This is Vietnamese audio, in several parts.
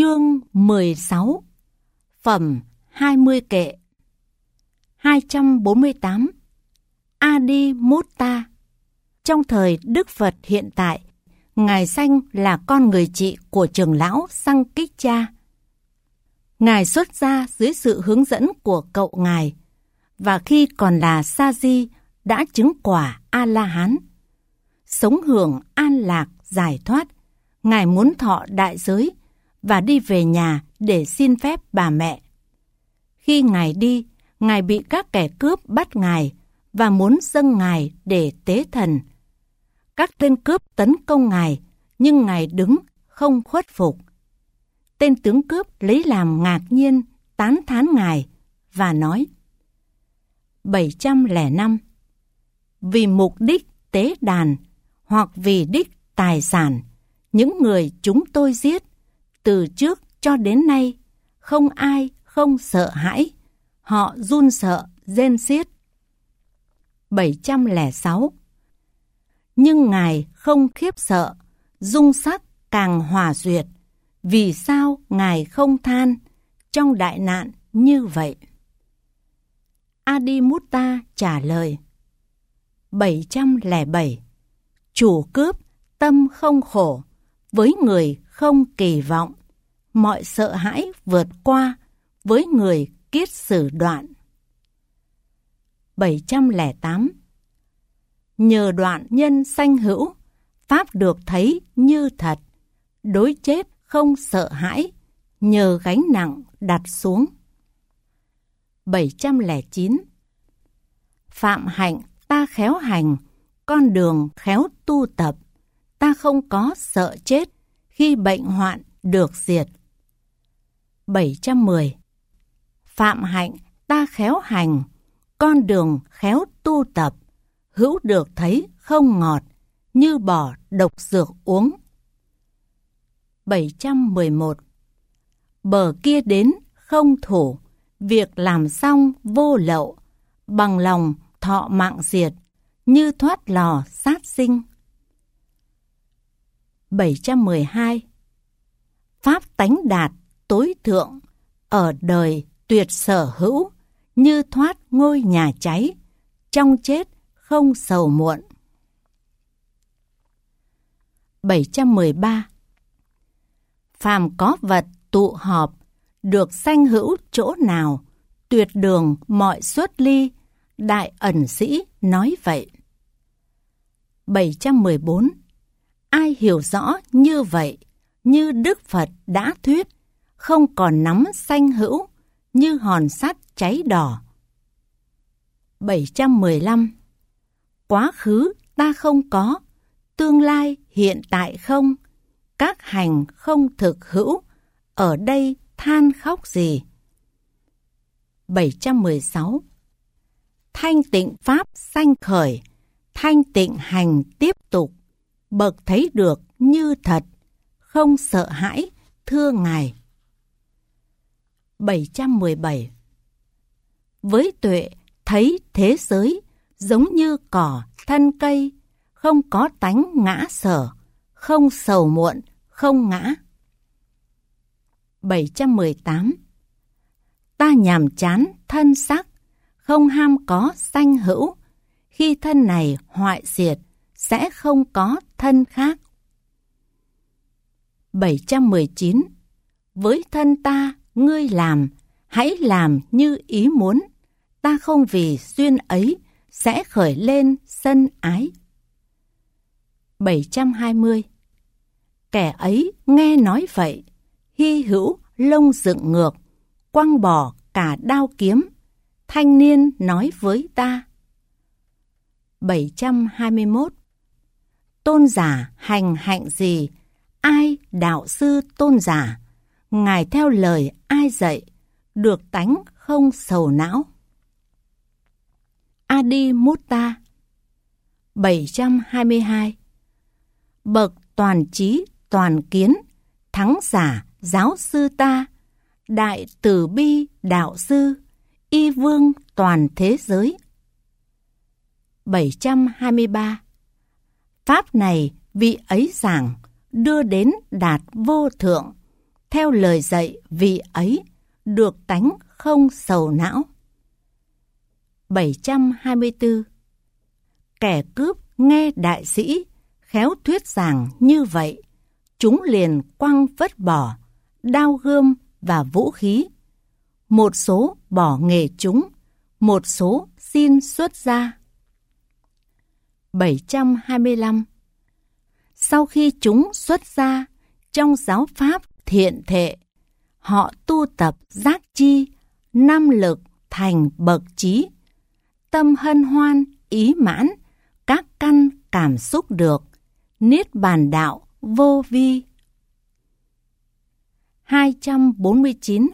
Chương 16. Phẩm 20 kệ. 248. Adi Mutta. Trong thời Đức Phật hiện tại, Ngài Sanh là con người chị của trưởng lão Sankicca. Ngài xuất gia dưới sự hướng dẫn của cậu Ngài, và khi còn là Sa Di đã chứng quả A-la-hán. Sống hưởng an lạc giải thoát, Ngài muốn thọ đại giới và đi về nhà để xin phép bà mẹ. Khi Ngài đi, Ngài bị các kẻ cướp bắt Ngài và muốn dâng Ngài để tế thần. Các tên cướp tấn công Ngài, nhưng Ngài đứng không khuất phục. Tên tướng cướp lấy làm ngạc nhiên, tán thán Ngài và nói: 705. Vì mục đích tế đàn hoặc vì đích tài sản, những người chúng tôi giết từ trước cho đến nay, không ai không sợ hãi, họ run sợ rên xiết. 706. Nhưng Ngài không khiếp sợ, dung sắc càng hòa duyệt. Vì sao Ngài không than trong đại nạn như vậy? Adi Mutta trả lời: 707. Chủ cướp tâm không khổ, với người không kỳ vọng, mọi sợ hãi vượt qua, với người kiết sử đoạn. 708. Nhờ đoạn nhân sanh hữu, pháp được thấy như thật, đối chết không sợ hãi, nhờ gánh nặng đặt xuống. 709. Phạm hạnh ta khéo hành, con đường khéo tu tập, ta không có sợ chết, khi bệnh hoạn được diệt. 710. Phạm hạnh ta khéo hành, con đường khéo tu tập, hữu được thấy không ngọt, như bỏ độc dược uống. 711. Bờ kia đến không thủ, việc làm xong vô lậu, bằng lòng thọ mạng diệt, như thoát lò sát sinh. 712. Pháp tánh đạt tối thượng, ở đời tuyệt sở hữu, như thoát ngôi nhà cháy, trong chết không sầu muộn. 713. Phàm có vật tụ họp, được sanh hữu chỗ nào, tuyệt đường mọi xuất ly, đại ẩn sĩ nói vậy. 714. Ai hiểu rõ như vậy, như Đức Phật đã thuyết, không còn nắm sanh hữu, như hòn sắt cháy đỏ. 715. Quá khứ ta không có, tương lai hiện tại không, các hành không thực hữu, ở đây than khóc gì. 716. Thanh tịnh pháp sanh khởi, thanh tịnh hành tiếp tục, bậc thấy được như thật, không sợ hãi, thưa Ngài. 717. Với tuệ thấy thế giới giống như cỏ thân cây, không có tánh ngã sở, không sầu muộn, không ngã. 718. Ta nhàm chán thân sắc, không ham có sanh hữu, khi thân này hoại diệt, sẽ không có thân khác. 719. Với thân ta, ngươi làm, hãy làm như ý muốn, ta không vì duyên ấy, sẽ khởi lên sân ái. 720. Kẻ ấy nghe nói vậy, hy hữu lông dựng ngược, quăng bỏ cả đao kiếm, thanh niên nói với ta. 721. Tôn giả hành hạnh gì, ai đạo sư tôn giả, Ngài theo lời ai dạy, được tánh không sầu não. Adi Mutta. 722. Bậc toàn trí toàn kiến, thắng giả giáo sư ta, đại từ bi đạo sư, y vương toàn thế giới. 723. Pháp này vị ấy giảng, đưa đến đạt vô thượng, theo lời dạy vị ấy, được tánh không sầu não. 724. Kẻ cướp nghe đại sĩ khéo thuyết giảng như vậy, chúng liền quăng vứt bỏ đao gươm và vũ khí. Một số bỏ nghề chúng, một số xin xuất gia. 725. Sau khi chúng xuất gia, trong giáo pháp thiện thệ, họ tu tập giác chi, năm lực thành bậc trí, tâm hân hoan, ý mãn, các căn cảm xúc được, niết bàn đạo vô vi. 249.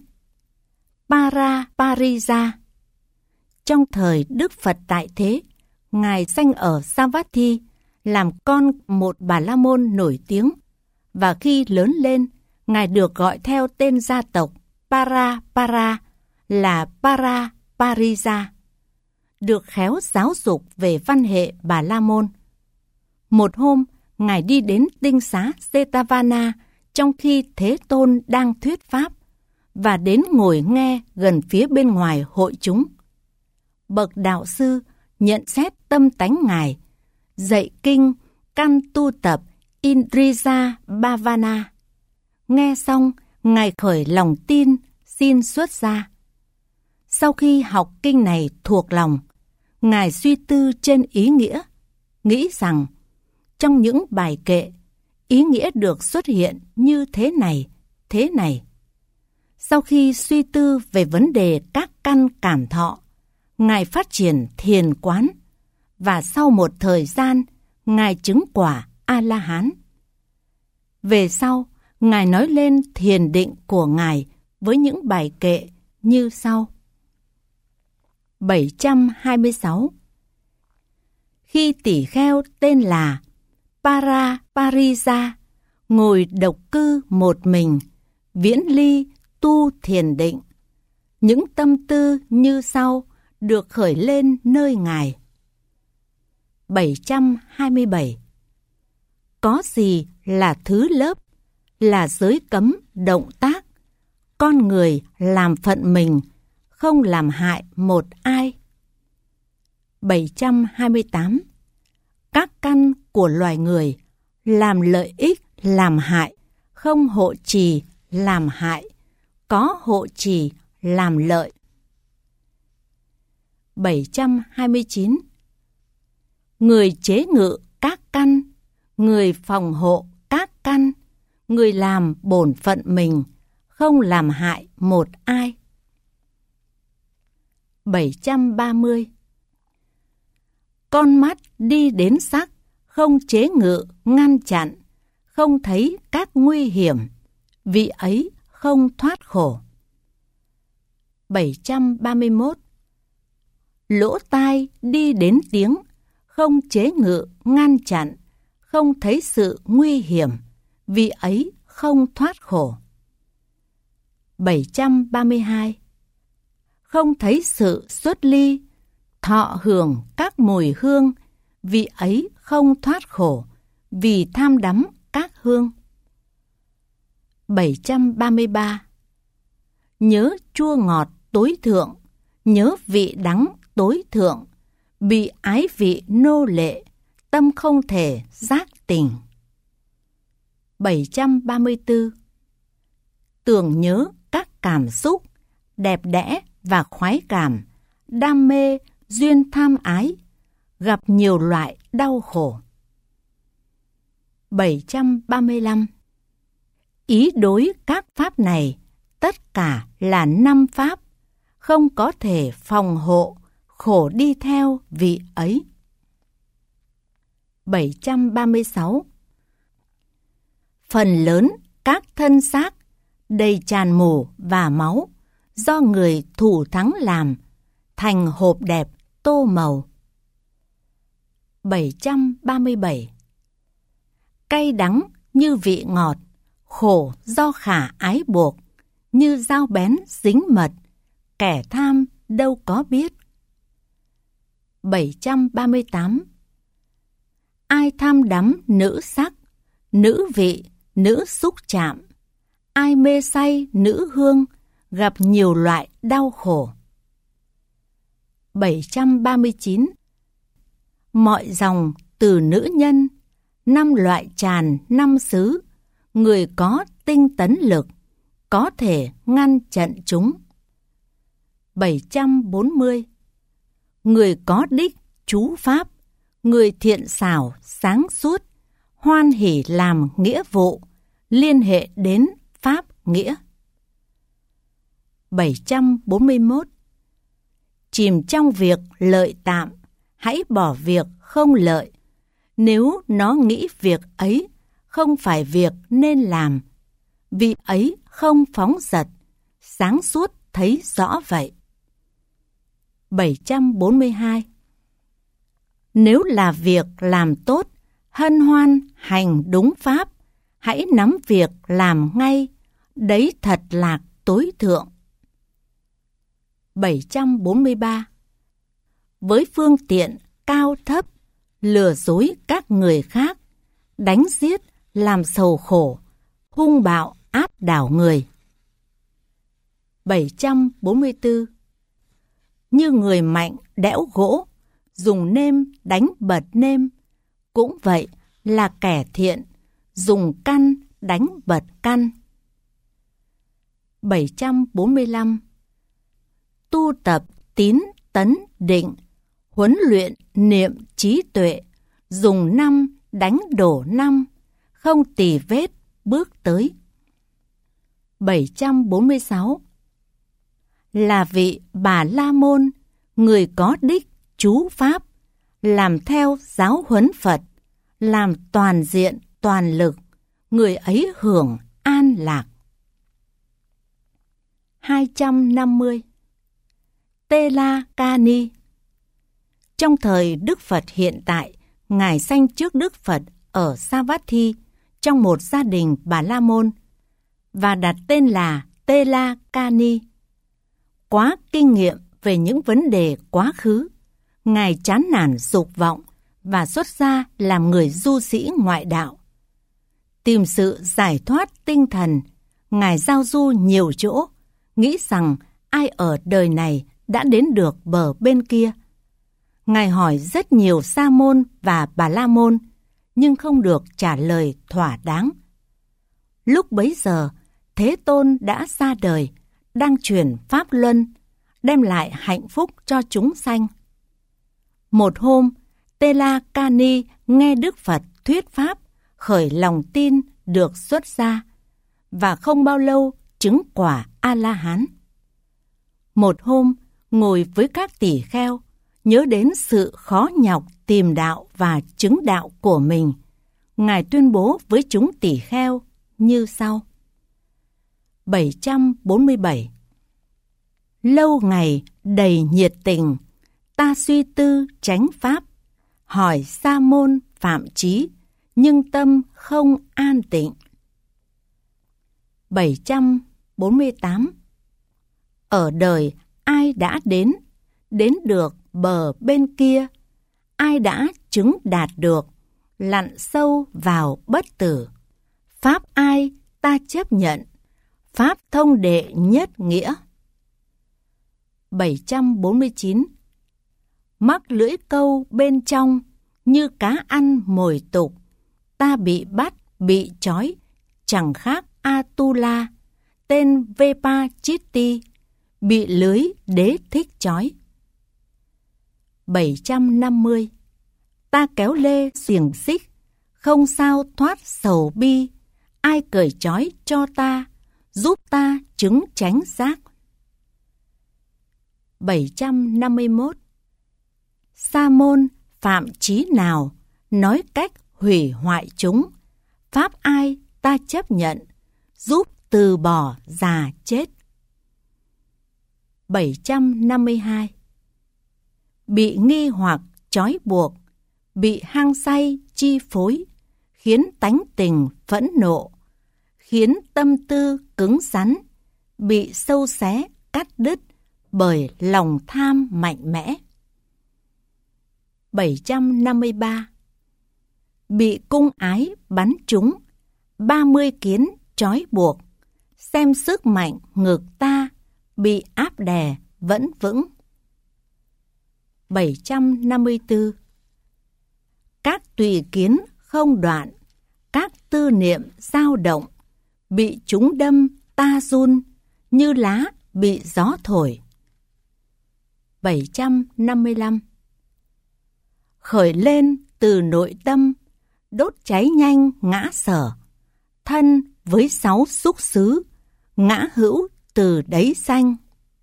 Parisa. Trong thời Đức Phật tại thế, Ngài sanh ở Savatthi, làm con một Bà La Môn nổi tiếng, và khi lớn lên, Ngài được gọi theo tên gia tộc Para là Parisa, được khéo giáo dục về văn hệ Bà La Môn. Một hôm, Ngài đi đến tinh xá Jetavana trong khi Thế Tôn đang thuyết pháp, và đến ngồi nghe gần phía bên ngoài hội chúng. Bậc đạo sư nhận xét tâm tánh Ngài, dạy kinh căn tu tập Indriya Bhavana. Nghe xong, Ngài khởi lòng tin, xin xuất gia. Sau khi học kinh này thuộc lòng, Ngài suy tư trên ý nghĩa, nghĩ rằng trong những bài kệ, ý nghĩa được xuất hiện như thế này, thế này. Sau khi suy tư về vấn đề các căn cảm thọ, Ngài phát triển thiền quán, và sau một thời gian, Ngài chứng quả A-la-hán. Về sau, Ngài nói lên thiền định của Ngài với những bài kệ như sau. 726. Khi tỷ kheo tên là Parisa ngồi độc cư một mình, viễn ly tu thiền định, những tâm tư như sau được khởi lên nơi Ngài. 727. Có gì là thứ lớp, là giới cấm động tác, con người làm phận mình, không làm hại một ai. 728. Các căn của loài người làm lợi ích làm hại, không hộ trì làm hại, có hộ trì làm lợi. 729. Người chế ngự các căn, người phòng hộ các căn, người làm bổn phận mình, không làm hại một ai. 730. Con mắt đi đến sắc, không chế ngự, ngăn chặn, không thấy các nguy hiểm, vị ấy không thoát khổ. 731. Lỗ tai đi đến tiếng, không chế ngự, ngăn chặn, không thấy sự nguy hiểm, vị ấy không thoát khổ. 732. Không thấy sự xuất ly, thọ hưởng các mùi hương, vị ấy không thoát khổ, vì tham đắm các hương. 733. Nhớ chua ngọt tối thượng, nhớ vị đắng tối thượng, bị ái vị nô lệ, tâm không thể giác tình. 734. Tưởng nhớ các cảm xúc, đẹp đẽ và khoái cảm, đam mê, duyên tham ái, gặp nhiều loại đau khổ. 735. Ý đối các pháp này, tất cả là 5 pháp, không có thể phòng hộ, khổ đi theo vị ấy. 736. Phần lớn các thân xác đầy tràn mủ và máu, do người thủ thắng làm, thành hộp đẹp tô màu. 737. Cay đắng như vị ngọt, khổ do khả ái buộc, như dao bén dính mật, kẻ tham đâu có biết. 738. Ai tham đắm nữ sắc, nữ vị, nữ xúc chạm, ai mê say nữ hương, gặp nhiều loại đau khổ. 739. Mọi dòng từ nữ nhân, 5 loại tràn 5 xứ, người có tinh tấn lực, có thể ngăn chặn chúng. 740. Người có đích chú pháp, người thiện xảo sáng suốt, hoan hỉ làm nghĩa vụ, liên hệ đến pháp nghĩa. 741. Chìm trong việc lợi tạm, hãy bỏ việc không lợi. Nếu nó nghĩ việc ấy không phải việc nên làm, vị ấy không phóng dật, sáng suốt thấy rõ vậy. 742. Nếu là việc làm tốt, hân hoan hành đúng pháp, hãy nắm việc làm ngay, đấy thật lạc tối thượng. 743. Với phương tiện cao thấp, lừa dối các người khác, đánh giết làm sầu khổ, hung bạo áp đảo người. 744. Như người mạnh đẽo gỗ, dùng nêm đánh bật nêm, cũng vậy là kẻ thiện, dùng căn đánh bật căn. 745. Tu tập tín tấn định, huấn luyện niệm trí tuệ, dùng 5 đánh đổ 5, không tì vết bước tới. 746. Là vị Bà La Môn, người có đích chú pháp, làm theo giáo huấn Phật, làm toàn diện toàn lực, người ấy hưởng an lạc. 250. Tê La Ca Ni. Trong thời Đức Phật hiện tại, Ngài sanh trước Đức Phật ở Savatthi trong một gia đình Bà La Môn và đặt tên là Tê La Ca Ni. Quá kinh nghiệm về những vấn đề quá khứ, Ngài chán nản dục vọng và xuất gia làm người du sĩ ngoại đạo. Tìm sự giải thoát tinh thần, Ngài giao du nhiều chỗ, nghĩ rằng ai ở đời này đã đến được bờ bên kia. Ngài hỏi rất nhiều sa môn và bà la môn, nhưng không được trả lời thỏa đáng. Lúc bấy giờ, Thế Tôn đã ra đời, đang truyền pháp luân, đem lại hạnh phúc cho chúng sanh. Một hôm, Tê La Ca Ni nghe Đức Phật thuyết pháp, khởi lòng tin được xuất gia, và không bao lâu chứng quả A-la-hán. Một hôm, ngồi với các tỷ kheo, nhớ đến sự khó nhọc tìm đạo và chứng đạo của mình, Ngài tuyên bố với chúng tỷ kheo như sau. 747. Lâu ngày đầy nhiệt tình, ta suy tư chánh pháp, hỏi sa môn phạm trí, nhưng tâm không an tịnh. 748. Ở đời ai đã đến được bờ bên kia, ai đã chứng đạt được, lặn sâu vào bất tử. Pháp ai ta chấp nhận, pháp thông đệ nhất nghĩa. 749. Mắc lưỡi câu bên trong, như cá ăn mồi tục, ta bị bắt, bị trói, chẳng khác Atula, tên Vepachitti, bị lưới đế thích trói. 750. Ta kéo lê xiềng xích, không sao thoát sầu bi, ai cởi trói cho ta, giúp ta chứng chánh giác. 751. Sa môn phạm trí nào, nói cách hủy hoại chúng, pháp ai ta chấp nhận, giúp từ bỏ già chết. 752. Bị nghi hoặc trói buộc, bị hăng say chi phối, khiến tánh tình phẫn nộ, khiến tâm tư cứng rắn, bị sâu xé cắt đứt bởi lòng tham mạnh mẽ. 753. Bị cung ái bắn trúng, 30 kiến trói buộc, xem sức mạnh ngực ta bị áp đè vẫn vững. 754. Các tùy kiến không đoạn, các tư niệm dao động, bị chúng đâm ta run, như lá bị gió thổi. 755. Khởi lên từ nội tâm, đốt cháy nhanh ngã sở, thân với 6 xúc xứ, ngã hữu từ đấy sanh.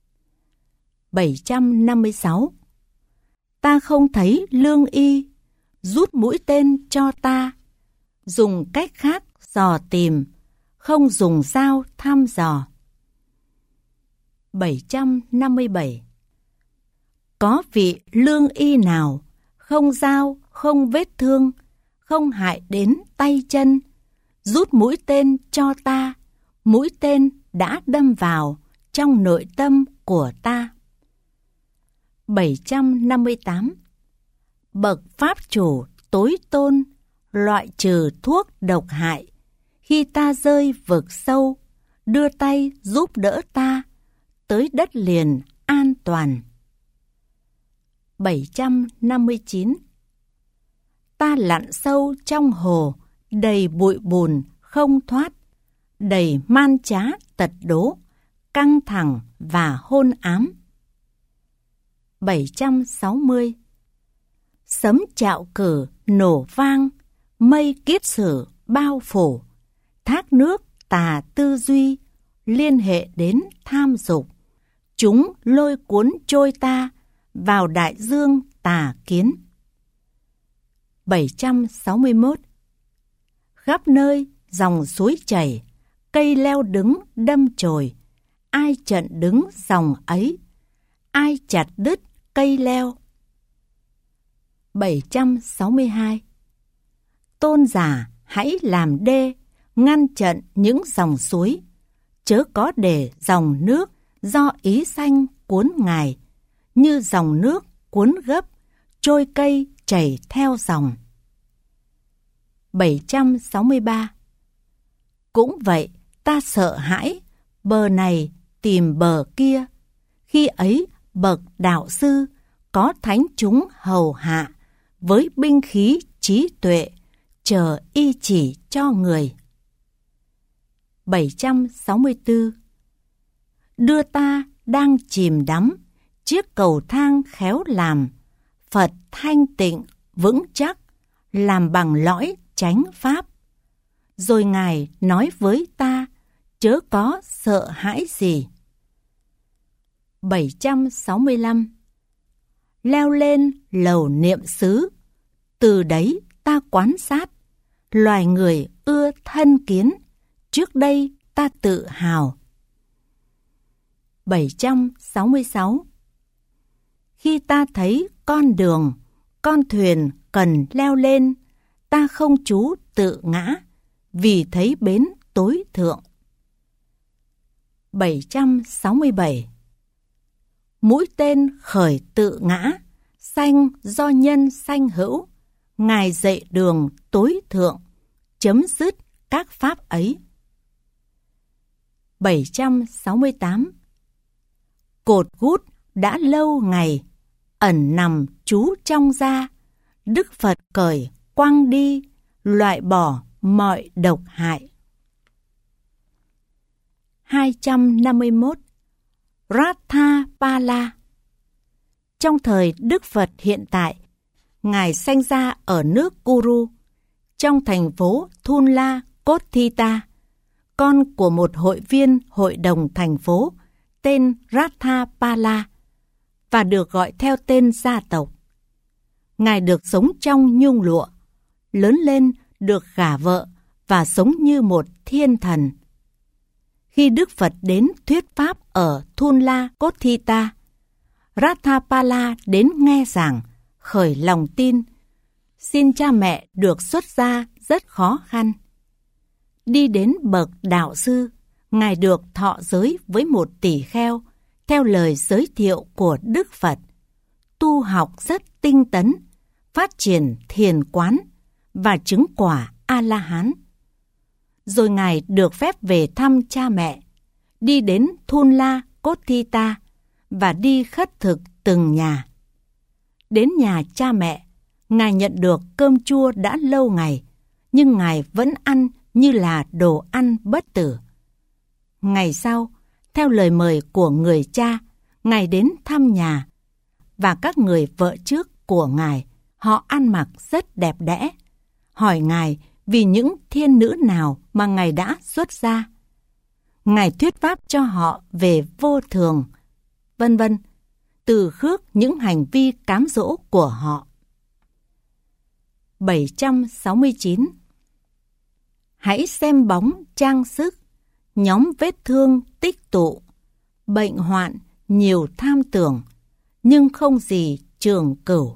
756. Ta không thấy lương y, rút mũi tên cho ta, dùng cách khác dò tìm, không dùng dao thăm dò. 757. Có vị lương y nào, không dao, không vết thương, không hại đến tay chân, rút mũi tên cho ta, mũi tên đã đâm vào trong nội tâm của ta. 758. Bậc pháp chủ tối tôn, loại trừ thuốc độc hại, khi ta rơi vực sâu, đưa tay giúp đỡ ta tới đất liền an toàn. 759. Ta lặn sâu trong hồ, đầy bụi bùn không thoát, đầy man trá tật đố, căng thẳng và hôn ám. 760. Sấm chạo cử nổ vang, mây kiết sử bao phủ, thác nước tà tư duy, liên hệ đến tham dục, chúng lôi cuốn trôi ta vào đại dương tà kiến. 761. Khắp nơi dòng suối chảy, cây leo đứng đâm chồi, ai chặn đứng dòng ấy, ai chặt đứt cây leo. 762. Tôn giả hãy làm đê, ngăn chặn những dòng suối, chớ có để dòng nước do ý sanh cuốn ngài, như dòng nước cuốn gấp, trôi cây chảy theo dòng. 763. Cũng vậy, ta sợ hãi, bờ này tìm bờ kia, khi ấy bậc đạo sư có thánh chúng hầu hạ, với binh khí trí tuệ, chờ y chỉ cho người. 764. Đưa ta đang chìm đắm, chiếc cầu thang khéo làm, Phật thanh tịnh vững chắc, làm bằng lõi chánh pháp. Rồi Ngài nói với ta, chớ có sợ hãi gì. 765. Leo lên lầu niệm xứ, từ đấy ta quan sát, loài người ưa thân kiến, trước đây ta tự hào. 766. Khi ta thấy con đường, con thuyền cần leo lên, ta không trú tự ngã, vì thấy bến tối thượng. 767. Mũi tên khởi tự ngã, sanh do nhân sanh hữu, Ngài dạy đường tối thượng, chấm dứt các pháp ấy. 768. Cột gút đã lâu ngày, ẩn nằm trú trong da, Đức Phật cởi quăng đi, loại bỏ mọi độc hại. 251. Ratthapala. Trong thời Đức Phật hiện tại, Ngài sanh ra ở nước Kuru, trong thành phố Thunla Kothita, con của một hội viên hội đồng thành phố tên Ratthapala, và được gọi theo tên gia tộc. Ngài được sống trong nhung lụa, lớn lên được gả vợ và sống như một thiên thần. Khi Đức Phật đến thuyết pháp ở Thunla Kothita, Ratthapala đến nghe giảng, khởi lòng tin, xin cha mẹ được xuất gia rất khó khăn. Đi đến bậc đạo sư, Ngài được thọ giới với một tỳ kheo, theo lời giới thiệu của Đức Phật, tu học rất tinh tấn, phát triển thiền quán và chứng quả A-la-hán. Rồi Ngài được phép về thăm cha mẹ, đi đến Thun La Cốt Thi Ta và đi khất thực từng nhà. Đến nhà cha mẹ, Ngài nhận được cơm chua đã lâu ngày, nhưng Ngài vẫn ăn như là đồ ăn bất tử. Ngày sau, theo lời mời của người cha, Ngài đến thăm nhà, và các người vợ trước của Ngài, họ ăn mặc rất đẹp đẽ, hỏi Ngài vì những thiên nữ nào mà Ngài đã xuất gia. Ngài thuyết pháp cho họ về vô thường, vân vân, từ khước những hành vi cám dỗ của họ. 769. Hãy xem bóng trang sức, nhóm vết thương tích tụ, bệnh hoạn nhiều tham tưởng, nhưng không gì trường cửu.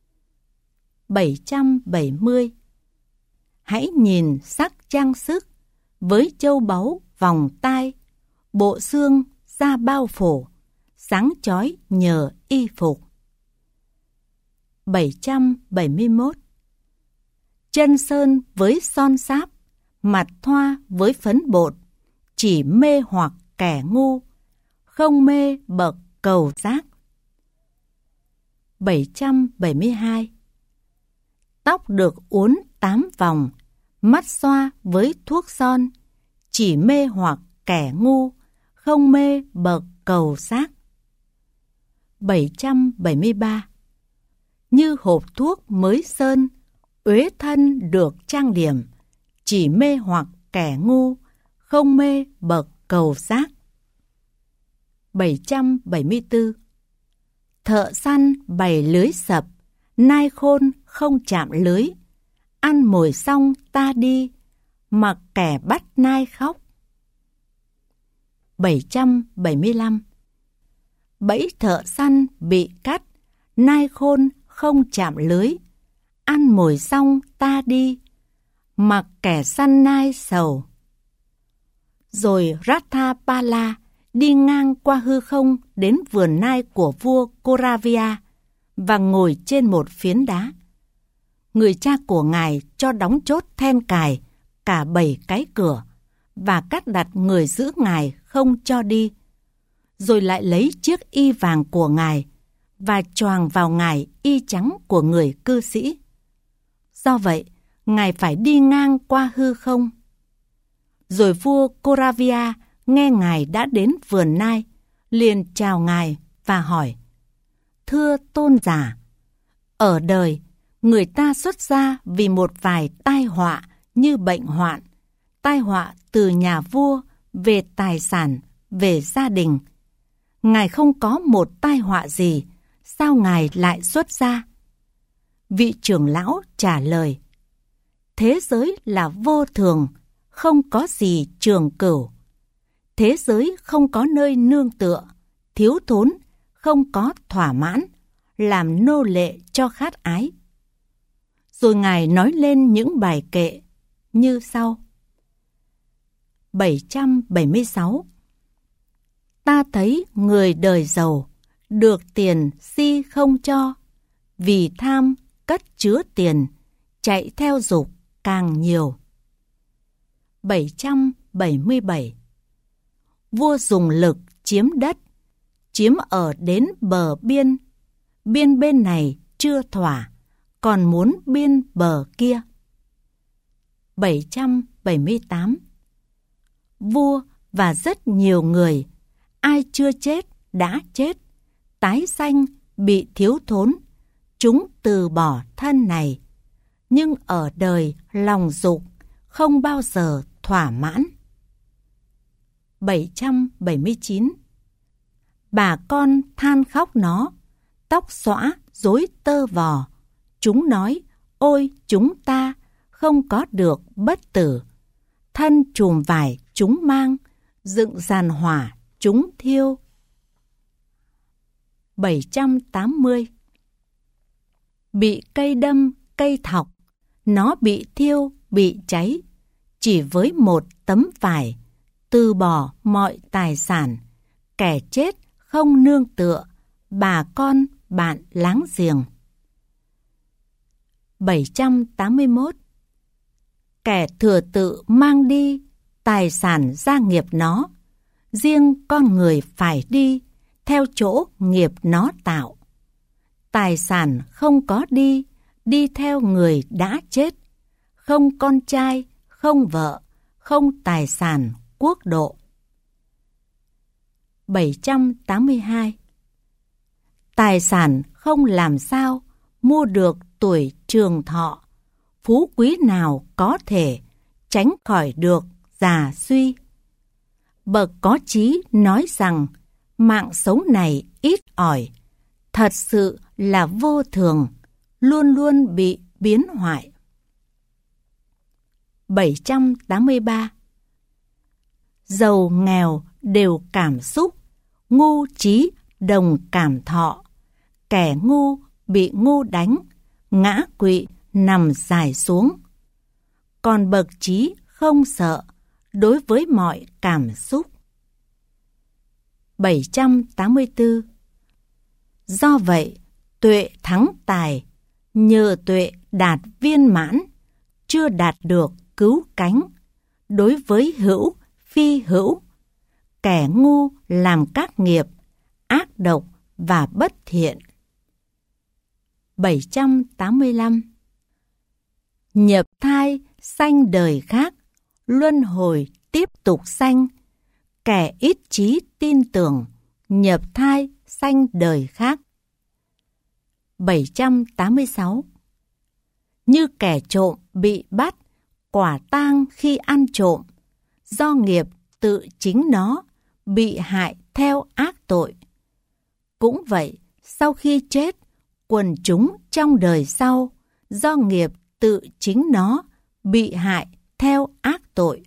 770. Hãy nhìn sắc trang sức, với châu báu vòng tai, bộ xương da bao phủ, sáng chói nhờ y phục. 771. Chân sơn với son sáp, mặt thoa với phấn bột, chỉ mê hoặc kẻ ngu, không mê bậc cầu giác. 772. Tóc được uốn 8 vòng, mắt xoa với thuốc son, chỉ mê hoặc kẻ ngu, không mê bậc cầu giác. 773. Như hộp thuốc mới sơn, uế thân được trang điểm, chỉ mê hoặc kẻ ngu, không mê bậc cầu giác. 774. Thợ săn bày lưới sập, nai khôn không chạm lưới, ăn mồi xong ta đi, mặc kẻ bắt nai khóc. 775. Bẫy thợ săn bị cắt, nai khôn không chạm lưới, ăn mồi xong ta đi, mặc kẻ săn nai sầu. Rồi Ratthapala đi ngang qua hư không đến vườn nai của vua Koravia và ngồi trên một phiến đá. Người cha của Ngài cho đóng chốt then cài cả 7 cái cửa và cắt đặt người giữ Ngài không cho đi. Rồi lại lấy chiếc y vàng của Ngài và choàng vào Ngài y trắng của người cư sĩ. Do vậy, Ngài phải đi ngang qua hư không. Rồi vua Koravia nghe Ngài đã đến vườn nai, liền chào Ngài và hỏi: Thưa tôn giả, ở đời, người ta xuất gia vì một vài tai họa như bệnh hoạn, tai họa từ nhà vua, về tài sản, về gia đình. Ngài không có một tai họa gì, sao Ngài lại xuất gia? Vị trưởng lão trả lời: Thế giới là vô thường, không có gì trường cửu. Thế giới không có nơi nương tựa, thiếu thốn, không có thỏa mãn, làm nô lệ cho khát ái. Rồi Ngài nói lên những bài kệ như sau. 776. Ta thấy người đời giàu, được tiền si không cho, vì tham cất chứa tiền, chạy theo dục càng nhiều. 777. Vua dùng lực chiếm đất, chiếm ở đến bờ biên, biên bên này chưa thỏa, còn muốn biên bờ kia. 778. Vua và rất nhiều người, ai chưa chết đã chết, tái sanh bị thiếu thốn, chúng từ bỏ thân này, nhưng ở đời lòng dục không bao giờ thỏa mãn. 779. Bà con than khóc nó, tóc xõa rối tơ vò, chúng nói: Ôi chúng ta không có được bất tử, thân chùm vải chúng mang, dựng giàn hỏa chúng thiêu. 780. Bị cây đâm, cây thọc, nó bị thiêu, bị cháy, chỉ với một tấm vải, từ bỏ mọi tài sản, kẻ chết không nương tựa, bà con bạn láng giềng. 781. Kẻ thừa tự mang đi tài sản gia nghiệp nó, riêng con người phải đi theo chỗ nghiệp nó tạo. Tài sản không có đi, đi theo người đã chết. Không con trai, không vợ, không tài sản, quốc độ. 782. Tài sản không làm sao mua được tuổi trường thọ, phú quý nào có thể tránh khỏi được già suy. Bậc có trí nói rằng mạng sống này ít ỏi, thật sự là vô thường, luôn luôn bị biến hoại. 783. Giàu nghèo đều cảm xúc, ngu trí đồng cảm thọ. Kẻ ngu bị ngu đánh, ngã quỵ nằm dài xuống. Còn bậc trí không sợ đối với mọi cảm xúc. 784. Do vậy, tuệ thắng tài, nhờ tuệ đạt viên mãn, chưa đạt được cứu cánh. Đối với hữu, phi hữu, kẻ ngu làm các nghiệp, ác độc và bất thiện. 785. Nhập thai sanh đời khác, luân hồi tiếp tục sanh. Kẻ ít trí tin tưởng, nhập thai sanh đời khác. 786. Như kẻ trộm bị bắt, quả tang khi ăn trộm, do nghiệp tự chính nó bị hại theo ác tội. Cũng vậy, sau khi chết, quần chúng trong đời sau, do nghiệp tự chính nó bị hại theo ác tội.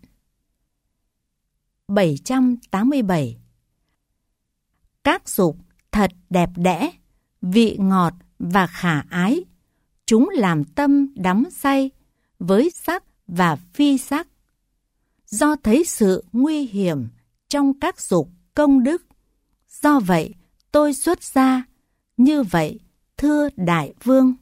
787. Các dục thật đẹp đẽ, vị ngọt và khả ái, chúng làm tâm đắm say với sắc và phi sắc. Do thấy sự nguy hiểm trong các dục công đức, do vậy tôi xuất gia, như vậy thưa đại vương.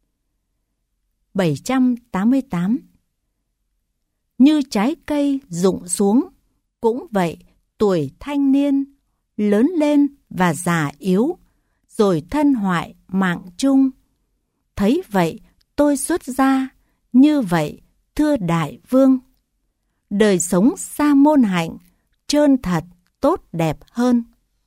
788. Như trái cây rụng xuống, cũng vậy tuổi thanh niên, lớn lên và già yếu, rồi thân hoại mạng chung. Thấy vậy tôi xuất gia, như vậy thưa đại vương. Đời sống sa môn hạnh, trơn thật, tốt đẹp hơn.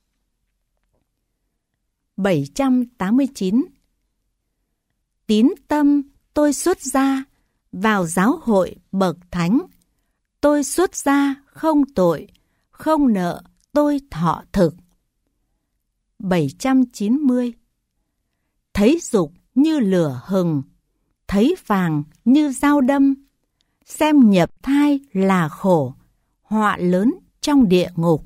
789. Tín tâm tôi xuất gia, vào giáo hội bậc thánh. Tôi xuất gia không tội, không nợ tôi thọ thực. 790. Thấy dục như lửa hừng, thấy vàng như dao đâm. Xem nhập thai là khổ, họa lớn trong địa ngục.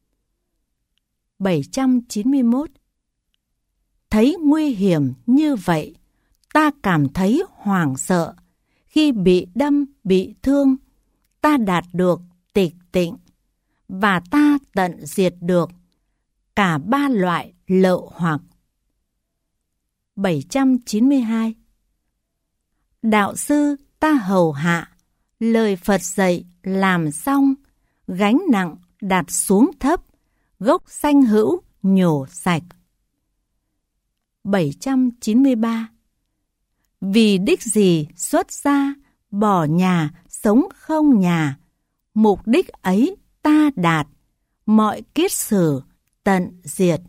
791. Thấy nguy hiểm như vậy, ta cảm thấy hoảng sợ. Khi bị đâm, bị thương, ta đạt được tịch tịnh, và ta tận diệt được cả ba loại lậu hoặc. 792. Đạo sư ta hầu hạ, lời Phật dạy làm xong, gánh nặng đặt xuống thấp, gốc sanh hữu nhổ sạch. 793. Vì đích gì xuất gia, bỏ nhà, sống không nhà, mục đích ấy ta đạt, mọi kiết sử tận diệt.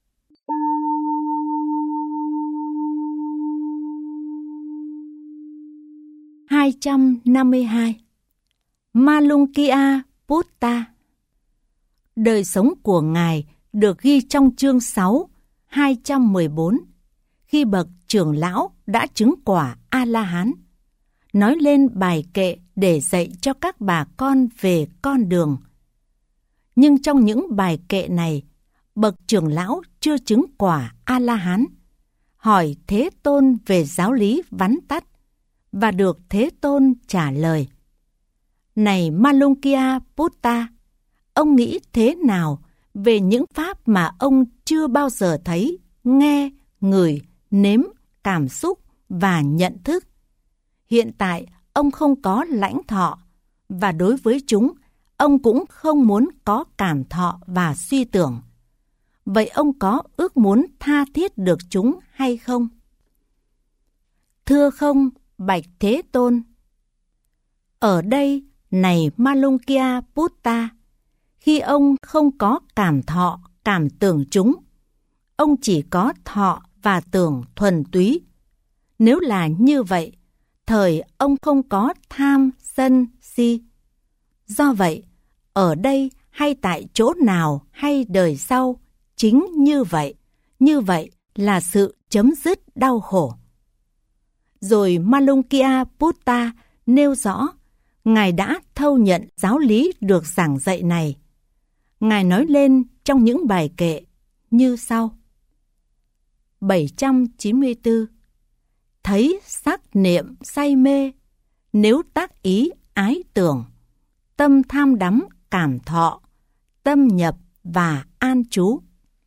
252. Malunkia Putta. Đời sống của Ngài được ghi trong chương 6, 214, khi bậc trưởng lão đã chứng quả A-la-hán, nói lên bài kệ để dạy cho các bà con về con đường. Nhưng trong những bài kệ này, bậc trưởng lão chưa chứng quả A-la-hán, hỏi Thế Tôn về giáo lý vắn tắt, và được Thế Tôn trả lời: Này Malunkia Putta, ông nghĩ thế nào về những pháp mà ông chưa bao giờ thấy, nghe, ngửi, nếm, cảm xúc và nhận thức? Hiện tại ông không có lãnh thọ, và đối với chúng, ông cũng không muốn có cảm thọ và suy tưởng. Vậy ông có ước muốn tha thiết được chúng hay không? Thưa không, bạch Thế Tôn. Ở đây, này Malunkia Buddha, khi ông không có cảm thọ, cảm tưởng chúng, ông chỉ có thọ và tưởng thuần túy. Nếu là như vậy, thời ông không có tham, sân, si. Do vậy, ở đây hay tại chỗ nào hay đời sau, chính như vậy là sự chấm dứt đau khổ. Rồi Malunkia Buddha nêu rõ, Ngài đã thâu nhận giáo lý được giảng dạy này. Ngài nói lên trong những bài kệ như sau. 794. Thấy sắc niệm say mê, nếu tác ý ái tưởng, tâm tham đắm cảm thọ, tâm nhập và an trú.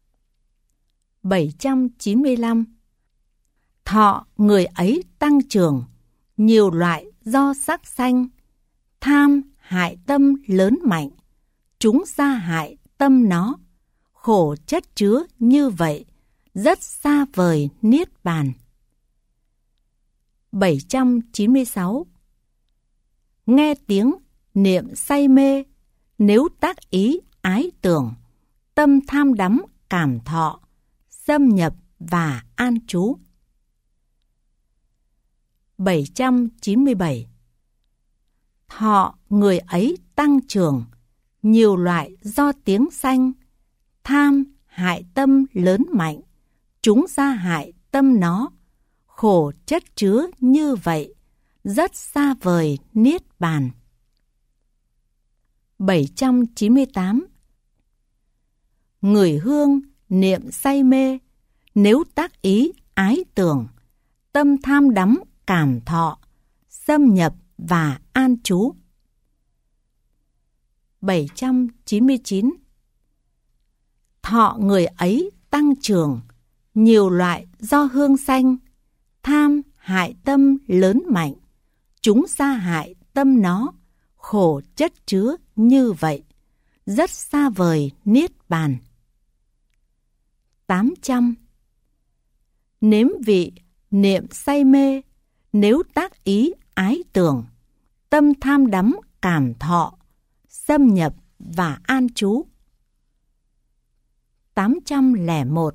795. Thọ người ấy tăng trưởng, nhiều loại do sắc sanh, tham hại tâm lớn mạnh, chúng ra hại tâm nó, khổ chất chứa như vậy, rất xa vời niết bàn. 796. Nghe tiếng niệm say mê, nếu tác ý ái tưởng, tâm tham đắm cảm thọ, xâm nhập và an trú. 797. Thọ người ấy tăng trưởng, nhiều loại do tiếng sanh, tham hại tâm lớn mạnh, chúng ra hại tâm nó, khổ chất chứa như vậy, rất xa vời niết bàn. 798. Người hương niệm say mê, nếu tác ý ái tưởng, tâm tham đắm cảm thọ, xâm nhập và an trú. 799. Thọ người ấy tăng trưởng, nhiều loại do hương sanh, tham hại tâm lớn mạnh, chúng ra hại tâm nó, khổ chất chứa như vậy, rất xa vời niết bàn. 800. Nếm vị niệm say mê, nếu tác ý ái tưởng, tâm tham đắm cảm thọ, xâm nhập và an trú. 801.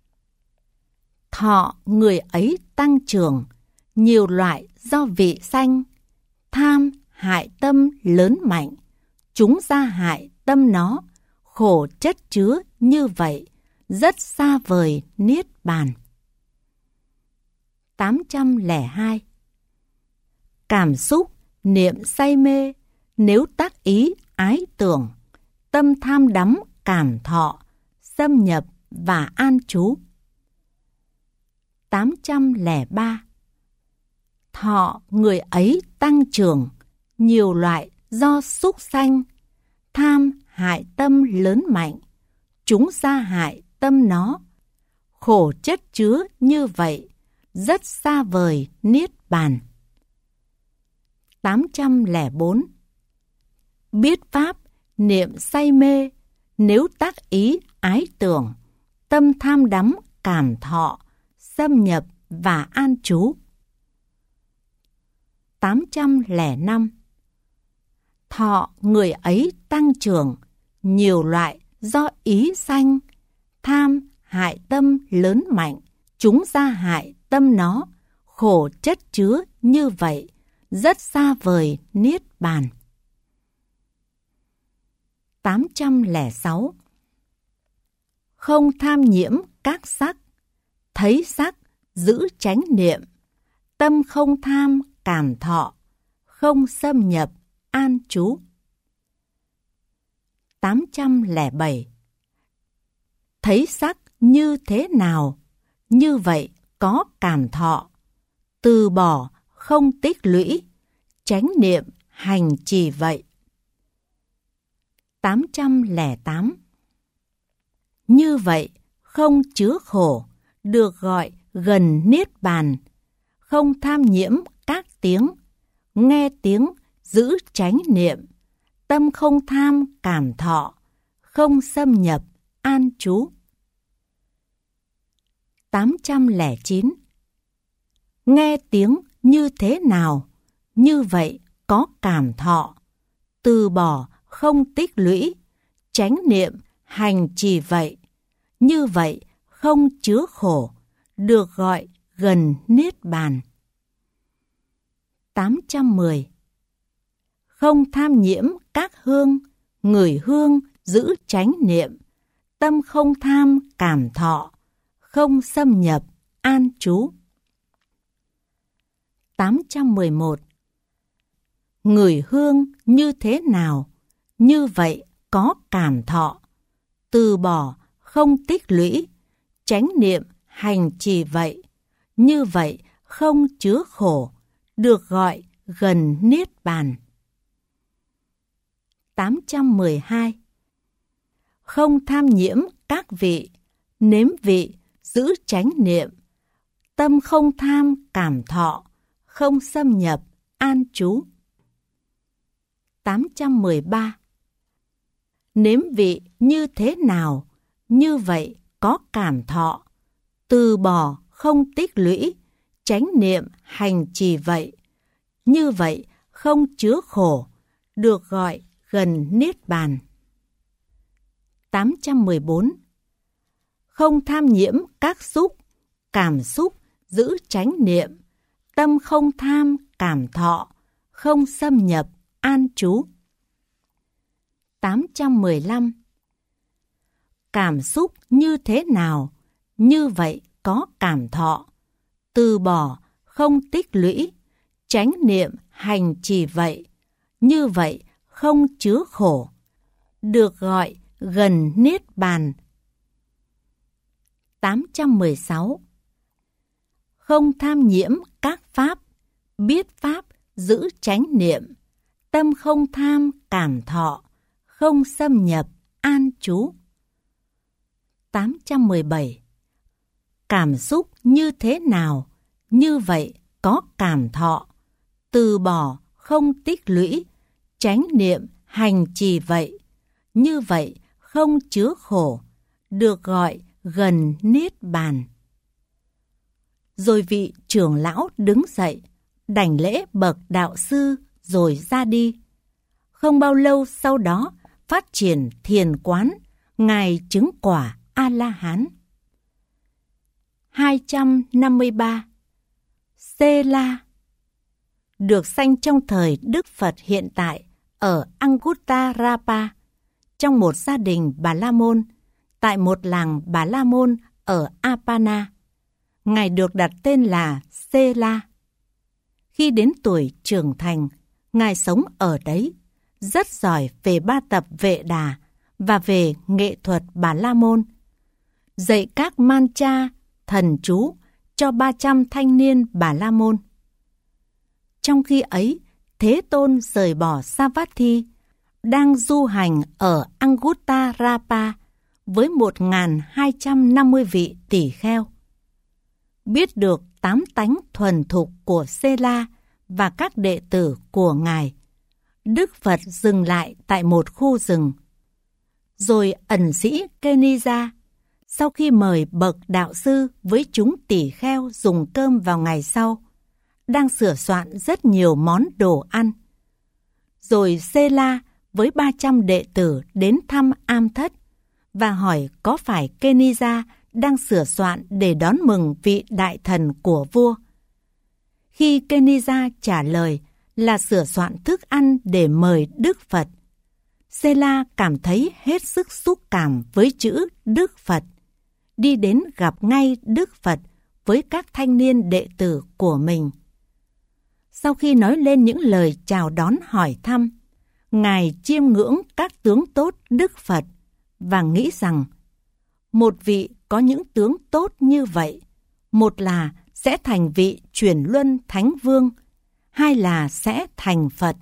Thọ người ấy tăng trưởng, nhiều loại do vị sanh, tham hại tâm lớn mạnh, chúng ra hại tâm nó, khổ chất chứa như vậy, rất xa vời niết bàn. 802. Cảm xúc niệm say mê, nếu tác ý ái tưởng, tâm tham đắm cảm thọ, xâm nhập và an trú. 803. Thọ người ấy tăng trưởng, nhiều loại do xúc sanh, tham hại tâm lớn mạnh, chúng ra hại tâm nó, khổ chất chứa như vậy, rất xa vời niết bàn. 804. Biết pháp niệm say mê, nếu tác ý ái tưởng, tâm tham đắm cảm thọ, xâm nhập và an trú. 805. Thọ người ấy tăng trưởng, nhiều loại do ý sanh, tham hại tâm lớn mạnh, chúng ra hại tâm nó, khổ chất chứa như vậy, rất xa vời niết bàn. 806. Không tham nhiễm các sắc, thấy sắc giữ chánh niệm, tâm không tham cảm thọ, không xâm nhập an trú. 807. Thấy sắc như thế nào, như vậy có cảm thọ, từ bỏ không tích lũy, chánh niệm hành trì vậy. 808. Như vậy không chứa khổ, được gọi gần niết bàn, không tham nhiễm các tiếng, nghe tiếng giữ chánh niệm, tâm không tham cảm thọ, không xâm nhập, an trú. 809. Nghe tiếng như thế nào, như vậy có cảm thọ, từ bỏ không tích lũy, chánh niệm hành trì vậy, như vậy không chứa khổ, được gọi gần niết bàn. 810. Không tham nhiễm các hương, người hương giữ chánh niệm, tâm không tham cảm thọ, không xâm nhập, an trú. 811. Người hương như thế nào, như vậy có cảm thọ, từ bỏ không tích lũy, chánh niệm hành trì vậy, như vậy không chứa khổ, được gọi gần niết bàn. 812. Không tham nhiễm các vị, nếm vị giữ chánh niệm, tâm không tham cảm thọ, không xâm nhập, an trú. 813. Nếm vị như thế nào, như vậy có cảm thọ, từ bỏ không tích lũy, chánh niệm hành trì vậy, như vậy không chứa khổ, được gọi gần niết bàn. 814. Không tham nhiễm các xúc, cảm xúc giữ chánh niệm, tâm không tham cảm thọ, không xâm nhập, an trú. 815. Cảm xúc như thế nào, như vậy có cảm thọ, từ bỏ không tích lũy, chánh niệm hành trì vậy, như vậy không chứa khổ, được gọi gần niết bàn. 816. Không tham nhiễm các pháp, biết pháp giữ chánh niệm, tâm không tham cảm thọ, không xâm nhập, an trú. 817. Cảm xúc như thế nào, như vậy có cảm thọ, từ bỏ không tích lũy, chánh niệm hành trì vậy, như vậy không chứa khổ, được gọi gần niết bàn. Rồi vị trưởng lão đứng dậy, đảnh lễ bậc đạo sư rồi ra đi. Không bao lâu sau đó, phát triển thiền quán, ngài chứng quả A-la-hán. 253. Sê-la được sanh trong thời Đức Phật hiện tại ở Anguttara-pa, trong một gia đình Bà La Môn, tại một làng Bà La Môn ở Apana. Ngài được đặt tên là Sê-la. Khi đến tuổi trưởng thành, Ngài sống ở đấy, rất giỏi về ba tập Vệ Đà và về nghệ thuật Bà La Môn, dạy các mantra, thần chú cho 300 thanh niên Bà La Môn. Trong khi ấy, Thế Tôn rời bỏ Savatthi, đang du hành ở Anguttara-pa với 1.250 vị tỷ kheo. Biết được 8 tánh thuần thục của Sê-la và các đệ tử của Ngài, Đức Phật dừng lại tại một khu rừng. Rồi ẩn sĩ Kenija, sau khi mời bậc đạo sư với chúng tỷ kheo dùng cơm vào ngày sau, đang sửa soạn rất nhiều món đồ ăn. Rồi Sê-la với 300 đệ tử đến thăm am thất và hỏi có phải Kenija đang sửa soạn để đón mừng vị đại thần của vua. Khi Kenija trả lời là sửa soạn thức ăn để mời Đức Phật, Sê-la cảm thấy hết sức xúc cảm với chữ Đức Phật, đi đến gặp ngay Đức Phật với các thanh niên đệ tử của mình. Sau khi nói lên những lời chào đón hỏi thăm, Ngài chiêm ngưỡng các tướng tốt Đức Phật và nghĩ rằng một vị có những tướng tốt như vậy, một là sẽ thành vị chuyển luân thánh vương, hai là sẽ thành Phật.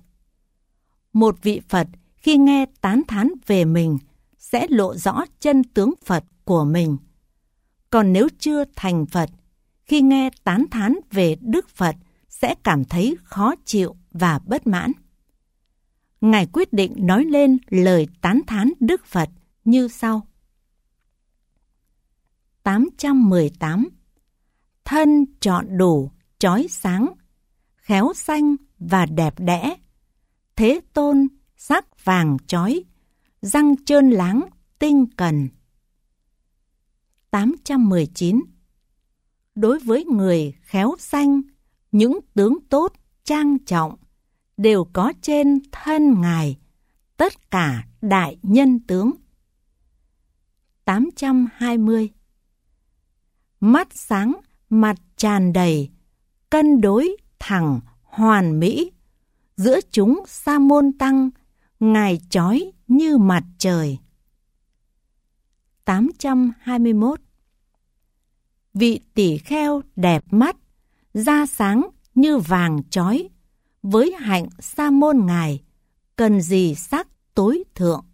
Một vị Phật khi nghe tán thán về mình sẽ lộ rõ chân tướng Phật của mình. Còn nếu chưa thành Phật, khi nghe tán thán về Đức Phật sẽ cảm thấy khó chịu và bất mãn. Ngài quyết định nói lên lời tán thán Đức Phật như sau. 818. Thân trọn đủ, chói sáng, khéo xanh và đẹp đẽ. Thế Tôn sắc vàng chói, răng trơn láng, tinh cần. 819. Đối với người khéo xanh, những tướng tốt, trang trọng, đều có trên thân Ngài, tất cả đại nhân tướng. 820. Mắt sáng, mặt tràn đầy, cân đối, thẳng, hoàn mỹ. Giữa chúng sa môn tăng, Ngài chói như mặt trời. 821. Vị tỷ kheo đẹp mắt, da sáng như vàng chói. Với hạnh sa môn Ngài, cần gì sắc tối thượng.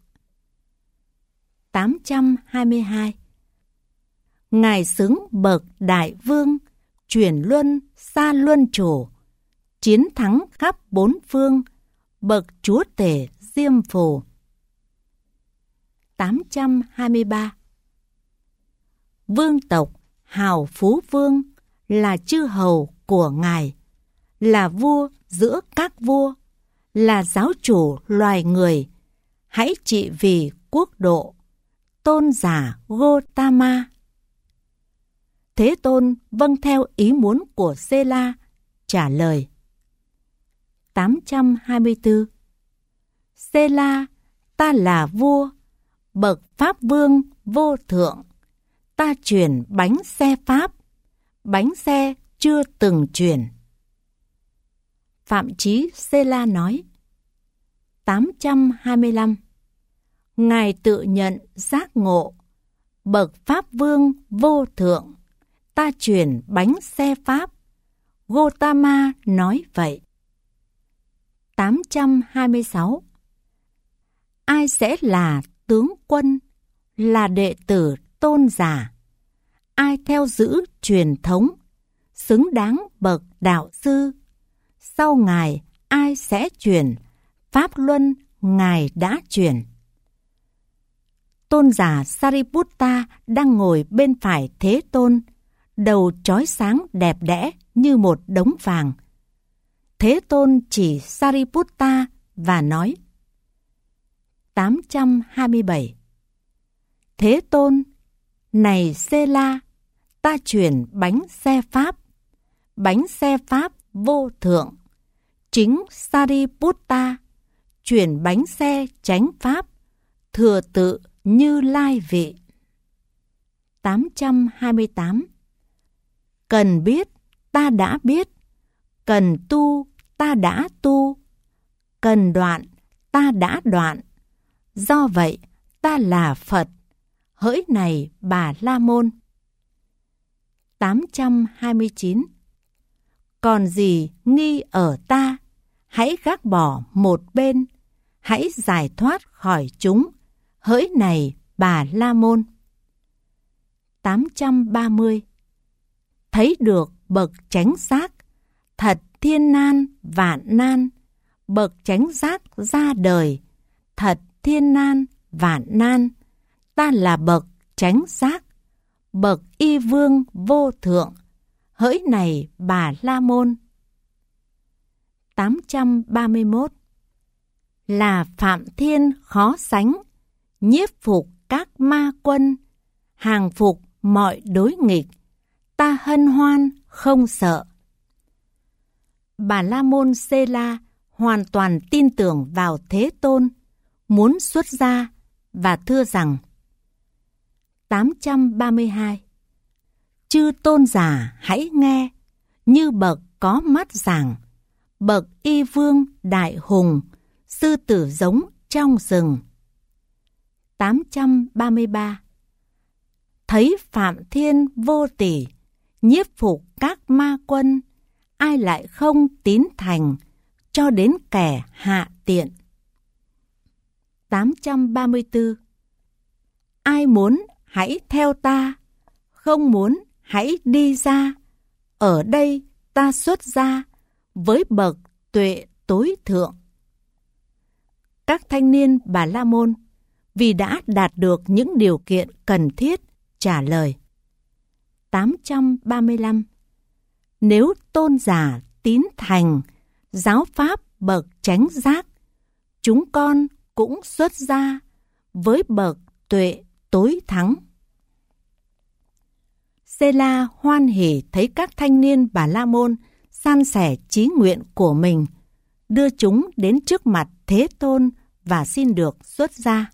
822. Ngài xứng bậc đại vương, chuyển luân xa luân chủ, chiến thắng khắp bốn phương, bậc chúa tể Diêm Phù. 823. Vương tộc Hào Phú Vương là chư hầu của Ngài, là vua giữa các vua, là giáo chủ loài người, hãy trị vì quốc độ. Tôn giả Gotama. Thế Tôn vâng theo ý muốn của Sê-la, trả lời. 824. Sê-la, ta là vua, bậc Pháp Vương vô thượng. Ta truyền bánh xe Pháp, bánh xe chưa từng truyền. Phạm Chí Sê-la nói. 825. Ngài tự nhận giác ngộ, bậc Pháp Vương vô thượng. Ta truyền bánh xe Pháp. Gotama nói vậy. 826. Ai sẽ là tướng quân, là đệ tử tôn giả? Ai theo giữ truyền thống, xứng đáng bậc đạo sư? Sau Ngài ai sẽ truyền Pháp Luân Ngài đã truyền? Tôn giả Sariputta đang ngồi bên phải Thế Tôn, đầu chói sáng đẹp đẽ như một đống vàng. Thế Tôn chỉ Sariputta và nói. 827. Thế Tôn, này Sê-la, ta truyền bánh xe Pháp, bánh xe Pháp vô thượng. Chính Sariputta truyền bánh xe chánh Pháp, thừa tự Như Lai vị. 828. Cần biết, ta đã biết. Cần tu, ta đã tu. Cần đoạn, ta đã đoạn. Do vậy, ta là Phật. Hỡi này Bà La Môn. 829. Còn gì nghi ở ta? Hãy gác bỏ một bên. Hãy giải thoát khỏi chúng. Hỡi này Bà La Môn. 830. Thấy được bậc chánh giác, thật thiên nan vạn nan. Bậc chánh giác ra đời, thật thiên nan vạn nan. Ta là bậc chánh giác, bậc y vương vô thượng. Hỡi này Bà La Môn. 831. Là Phạm Thiên khó sánh, nhiếp phục các ma quân, hàng phục mọi đối nghịch. Ta hân hoan không sợ. Bà La Môn Sê-la hoàn toàn tin tưởng vào Thế Tôn, muốn xuất gia và thưa rằng. 832. Chư tôn giả hãy nghe, như bậc có mắt giảng, bậc y vương đại hùng, sư tử giống trong rừng. 833. Thấy Phạm Thiên vô tỷ, nhiếp phục các ma quân, ai lại không tín thành, cho đến kẻ hạ tiện. 834. Ai muốn hãy theo ta, không muốn hãy đi ra. Ở đây ta xuất gia với bậc tuệ tối thượng. Các thanh niên Bà La Môn, vì đã đạt được những điều kiện cần thiết, trả lời. 835. Nếu tôn giả tín thành, giáo pháp bậc chánh giác, chúng con cũng xuất gia với bậc tuệ tối thắng. Sê-la hoan hỉ thấy các thanh niên Bà La Môn san sẻ chí nguyện của mình, đưa chúng đến trước mặt Thế Tôn và xin được xuất gia.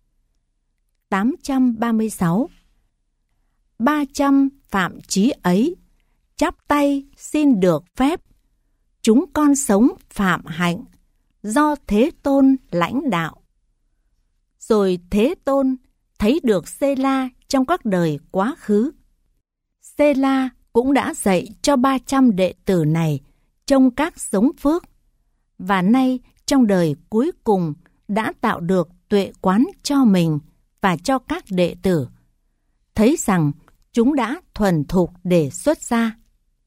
836. 300 phạm chí ấy, chắp tay xin được phép, chúng con sống phạm hạnh, do Thế Tôn lãnh đạo. Rồi Thế Tôn thấy được Sê-la trong các đời quá khứ. Sê-la cũng đã dạy cho 300 đệ tử này trông các giống phước, và nay trong đời cuối cùng đã tạo được tuệ quán cho mình và cho các đệ tử, thấy rằng chúng đã thuần thục để xuất gia.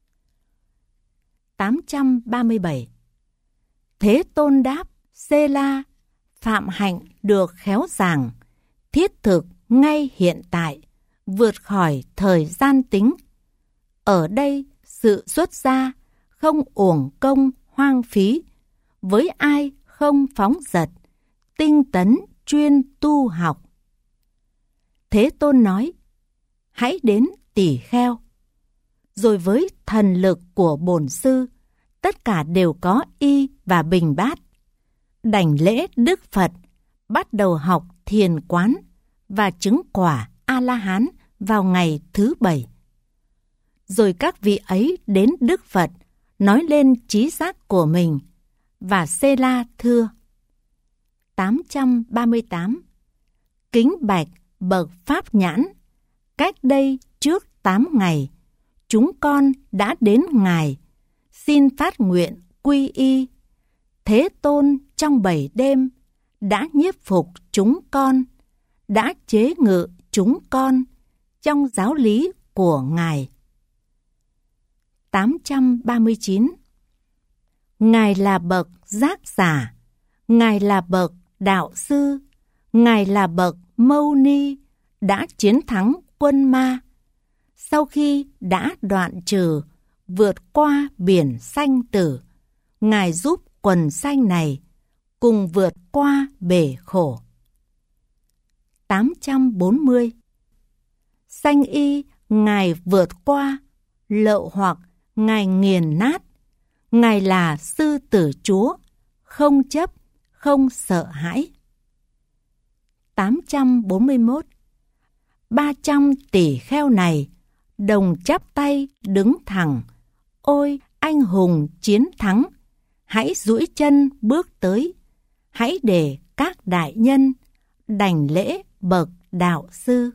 837. Thế Tôn đáp: Sê-la, phạm hạnh được khéo giảng, thiết thực ngay hiện tại, vượt khỏi thời gian tính. Ở đây sự xuất gia không uổng công hoang phí, với ai không phóng dật, tinh tấn chuyên tu học. Thế Tôn nói: hãy đến tỳ kheo. Rồi với thần lực của bổn sư, tất cả đều có y và bình bát. Đảnh lễ Đức Phật, bắt đầu học thiền quán và chứng quả A-la-hán vào ngày thứ 7. Rồi các vị ấy đến Đức Phật, nói lên trí giác của mình, và Sê-la thưa. 838. Kính bạch bậc Pháp Nhãn, cách đây trước 8 ngày, chúng con đã đến Ngài, xin phát nguyện quy y. Thế Tôn trong 7 đêm đã nhiếp phục chúng con, đã chế ngự chúng con trong giáo lý của Ngài. 839. Ngài là bậc giác giả, Ngài là bậc đạo sư, Ngài là bậc mâu ni, đã chiến thắng quân ma. Sau khi đã đoạn trừ, vượt qua biển sanh tử, Ngài giúp quần sanh này cùng vượt qua bể khổ. 840. Sanh y Ngài vượt qua, lậu hoặc Ngài nghiền nát. Ngài là sư tử Chúa, không chấp, không sợ hãi. 841. 300 tỷ kheo này đồng chắp tay đứng thẳng. Ôi anh hùng chiến thắng, hãy duỗi chân bước tới, hãy để các đại nhân đảnh lễ bậc đạo sư.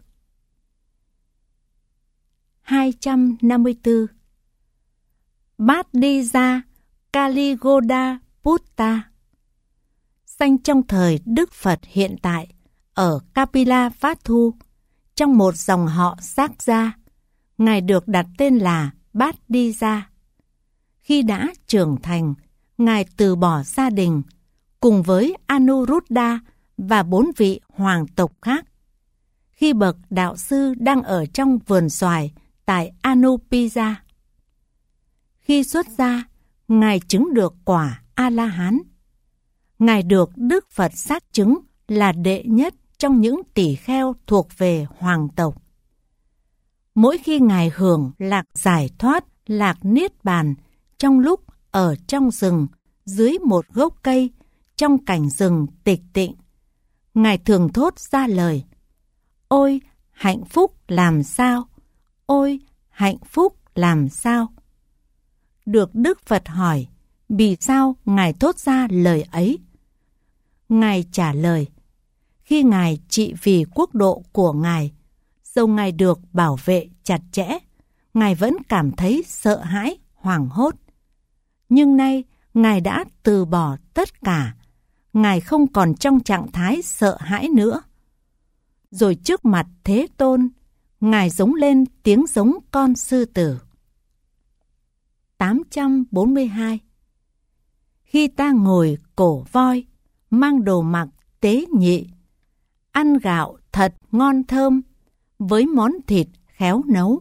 254. Bát đi ra Kaligoda Putta, sanh trong thời Đức Phật hiện tại ở Kapila Phát Thu, trong một dòng họ Xác Gia. Ngài được đặt tên là Bát Đi Ra. Khi đã trưởng thành, Ngài từ bỏ gia đình cùng với Anuruddha và 4 vị hoàng tộc khác. Khi bậc đạo sư đang ở trong vườn xoài tại Anupisa. Khi xuất gia, Ngài chứng được quả A-la-hán. Ngài được Đức Phật xác chứng là đệ nhất trong những tỷ kheo thuộc về hoàng tộc. Mỗi khi Ngài hưởng lạc giải thoát, lạc niết bàn, trong lúc ở trong rừng, dưới một gốc cây, trong cảnh rừng tịch tịnh, Ngài thường thốt ra lời: ôi hạnh phúc làm sao, ôi hạnh phúc làm sao. Được Đức Phật hỏi vì sao Ngài thốt ra lời ấy, Ngài trả lời: khi Ngài trị vì quốc độ của Ngài, dầu Ngài được bảo vệ chặt chẽ, Ngài vẫn cảm thấy sợ hãi, hoảng hốt. Nhưng nay Ngài đã từ bỏ tất cả, Ngài không còn trong trạng thái sợ hãi nữa. Rồi trước mặt Thế Tôn, Ngài giống lên tiếng giống con sư tử. 842. Khi ta ngồi cổ voi, mang đồ mặc tế nhị, ăn gạo thật ngon thơm, với món thịt khéo nấu.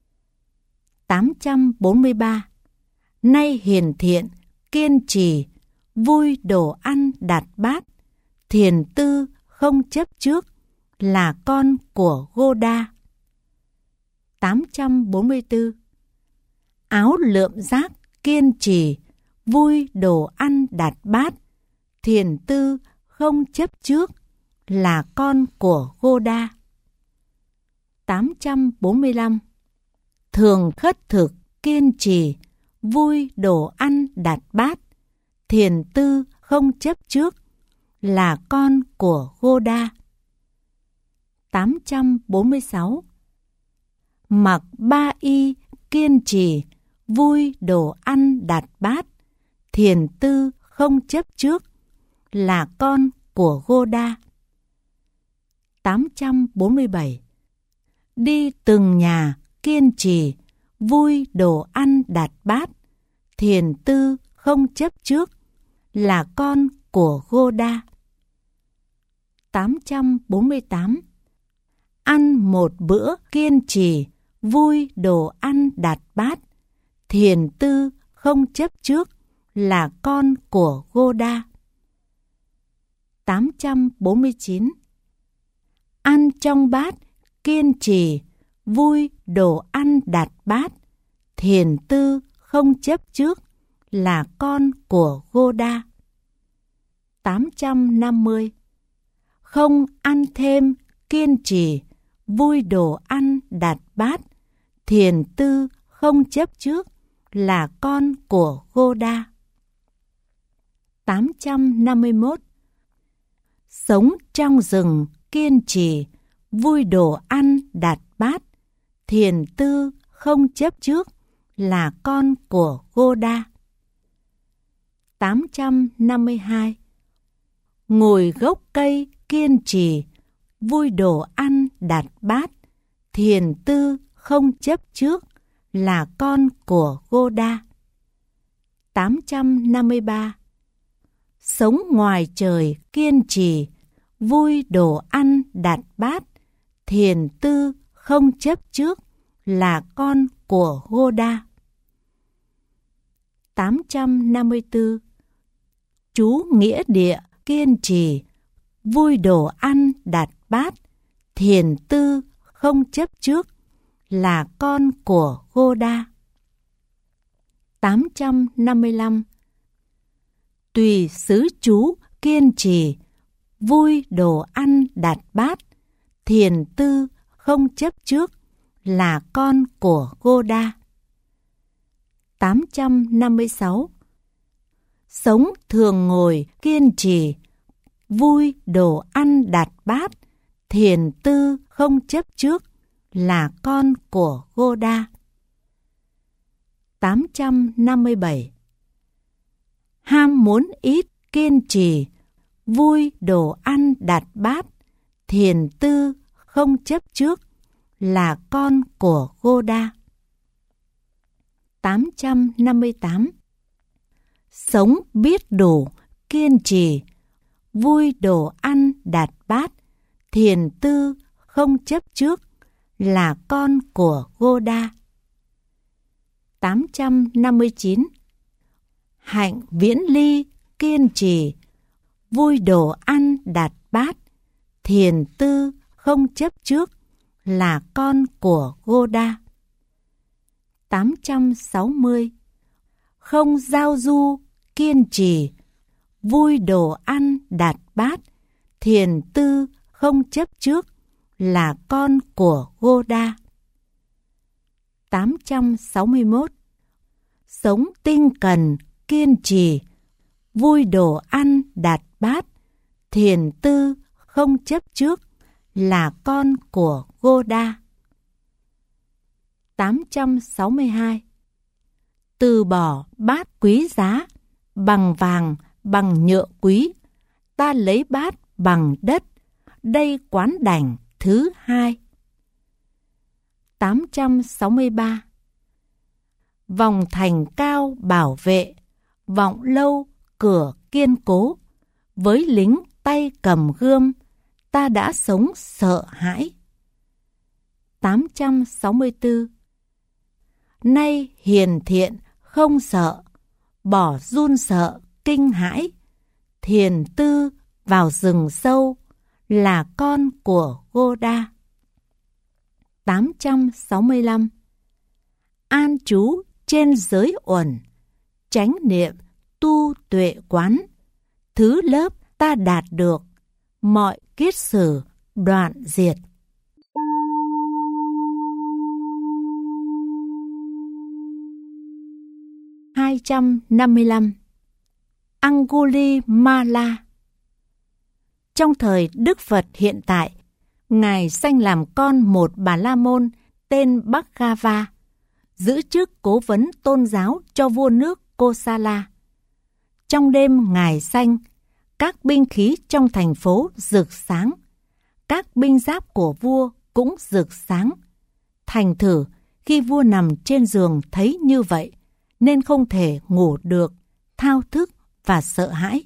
843. Nay hiền thiện, kiên trì, vui đồ ăn đặt bát, thiền tư không chấp trước, là con của Goda. 844. Áo lượm giác, kiên trì, vui đồ ăn đặt bát, thiền tư không chấp trước, là con của Goda. 845. Thường khất thực, kiên trì, vui đồ ăn đặt bát, thiền tư không chấp trước, là con của Goda. 846. Mặc ba y, kiên trì, vui đồ ăn đặt bát, thiền tư không chấp trước, là con của Goda. 847. Đi từng nhà, kiên trì, vui đồ ăn đặt bát, thiền tư không chấp trước, là con của Goda. 848. Ăn một bữa kiên trì, vui đồ ăn đặt bát, thiền tư không chấp trước, là con của Goda. 849. Ăn trong bát, kiên trì, vui đồ ăn đặt bát, thiền tư không chấp trước, là con của Goda. 850. Không ăn thêm, kiên trì, vui đồ ăn đặt bát, thiền tư không chấp trước, là con của Goda. 851. Sống trong rừng, kiên trì, vui đồ ăn đặt bát, thiền tư không chấp trước, là con của Goda. 852. Ngồi gốc cây, kiên trì, vui đồ ăn đặt bát, thiền tư không chấp trước, là con của Goda. 853. Sống ngoài trời, kiên trì, vui đồ ăn đặt bát, thiền tư không chấp trước, là con của Goda. 854. Trú nghĩa địa, kiên trì, vui đồ ăn đặt bát, thiền tư không chấp trước, là con của Goda. 855. Tùy xứ trú, kiên trì, vui đồ ăn đặt bát, thiền tư không chấp trước, là con của Goda. 856. Sống thường ngồi, kiên trì, vui đồ ăn đặt bát, thiền tư không chấp trước, là con của Goda. 857. Ham muốn ít, kiên trì, vui đồ ăn đặt bát, thiền tư không chấp trước, là con của Goda. 858. Sống biết đủ, kiên trì, vui đồ ăn đặt bát, thiền tư không chấp trước, là con của Goda. 859. Hạnh viễn ly, kiên trì, vui đồ ăn đặt bát, thiền tư không chấp trước, là con của Goda. 860. Không giao du, kiên trì, vui đồ ăn đặt bát, thiền tư không chấp trước, là con của Goda. 861. Sống tinh cần, kiên trì, vui đồ ăn đặt bát, thiền tư không chấp trước, là con của Goda. 862. Từ bỏ bát quý giá, bằng vàng, bằng nhựa quý, ta lấy bát bằng đất, đây quán đảnh thứ hai. 863. Vòng thành cao bảo vệ, vọng lâu cửa kiên cố, với lính tay cầm gươm, ta đã sống sợ hãi. 864. Nay hiền thiện không sợ, bỏ run sợ kinh hãi, thiền tư vào rừng sâu, là con của Goda. 865. An trú trên giới uẩn, chánh niệm tu tuệ quán, thứ lớp ta đạt được, mọi kiết sử đoạn diệt. 255. Angulimala. Trong thời Đức Phật hiện tại, Ngài sanh làm con một Bà La Môn tên Bhaggava, giữ chức cố vấn tôn giáo cho vua nước Kosala. Trong đêm Ngài sanh, các binh khí trong thành phố rực sáng, các binh giáp của vua cũng rực sáng. Thành thử, khi vua nằm trên giường thấy như vậy, nên không thể ngủ được, thao thức và sợ hãi.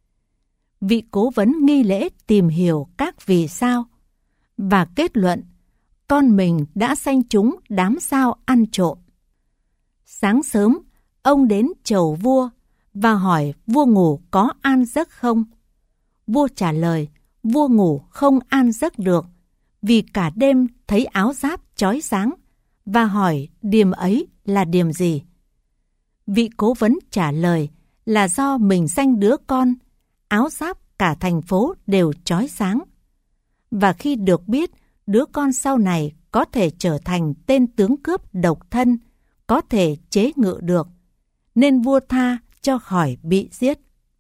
Vị cố vấn nghi lễ tìm hiểu các vì sao và kết luận con mình đã sanh trúng đám sao ăn trộm. Sáng sớm, ông đến chầu vua và hỏi vua ngủ có an giấc không. Vua trả lời vua ngủ không an giấc được vì cả đêm thấy áo giáp chói sáng và hỏi điềm ấy là điềm gì. Vị cố vấn trả lời là do mình sanh đứa con, áo giáp cả thành phố đều chói sáng. Và khi được biết đứa con sau này có thể trở thành tên tướng cướp độc thân, có thể chế ngự được, nên vua tha cho khỏi bị giết.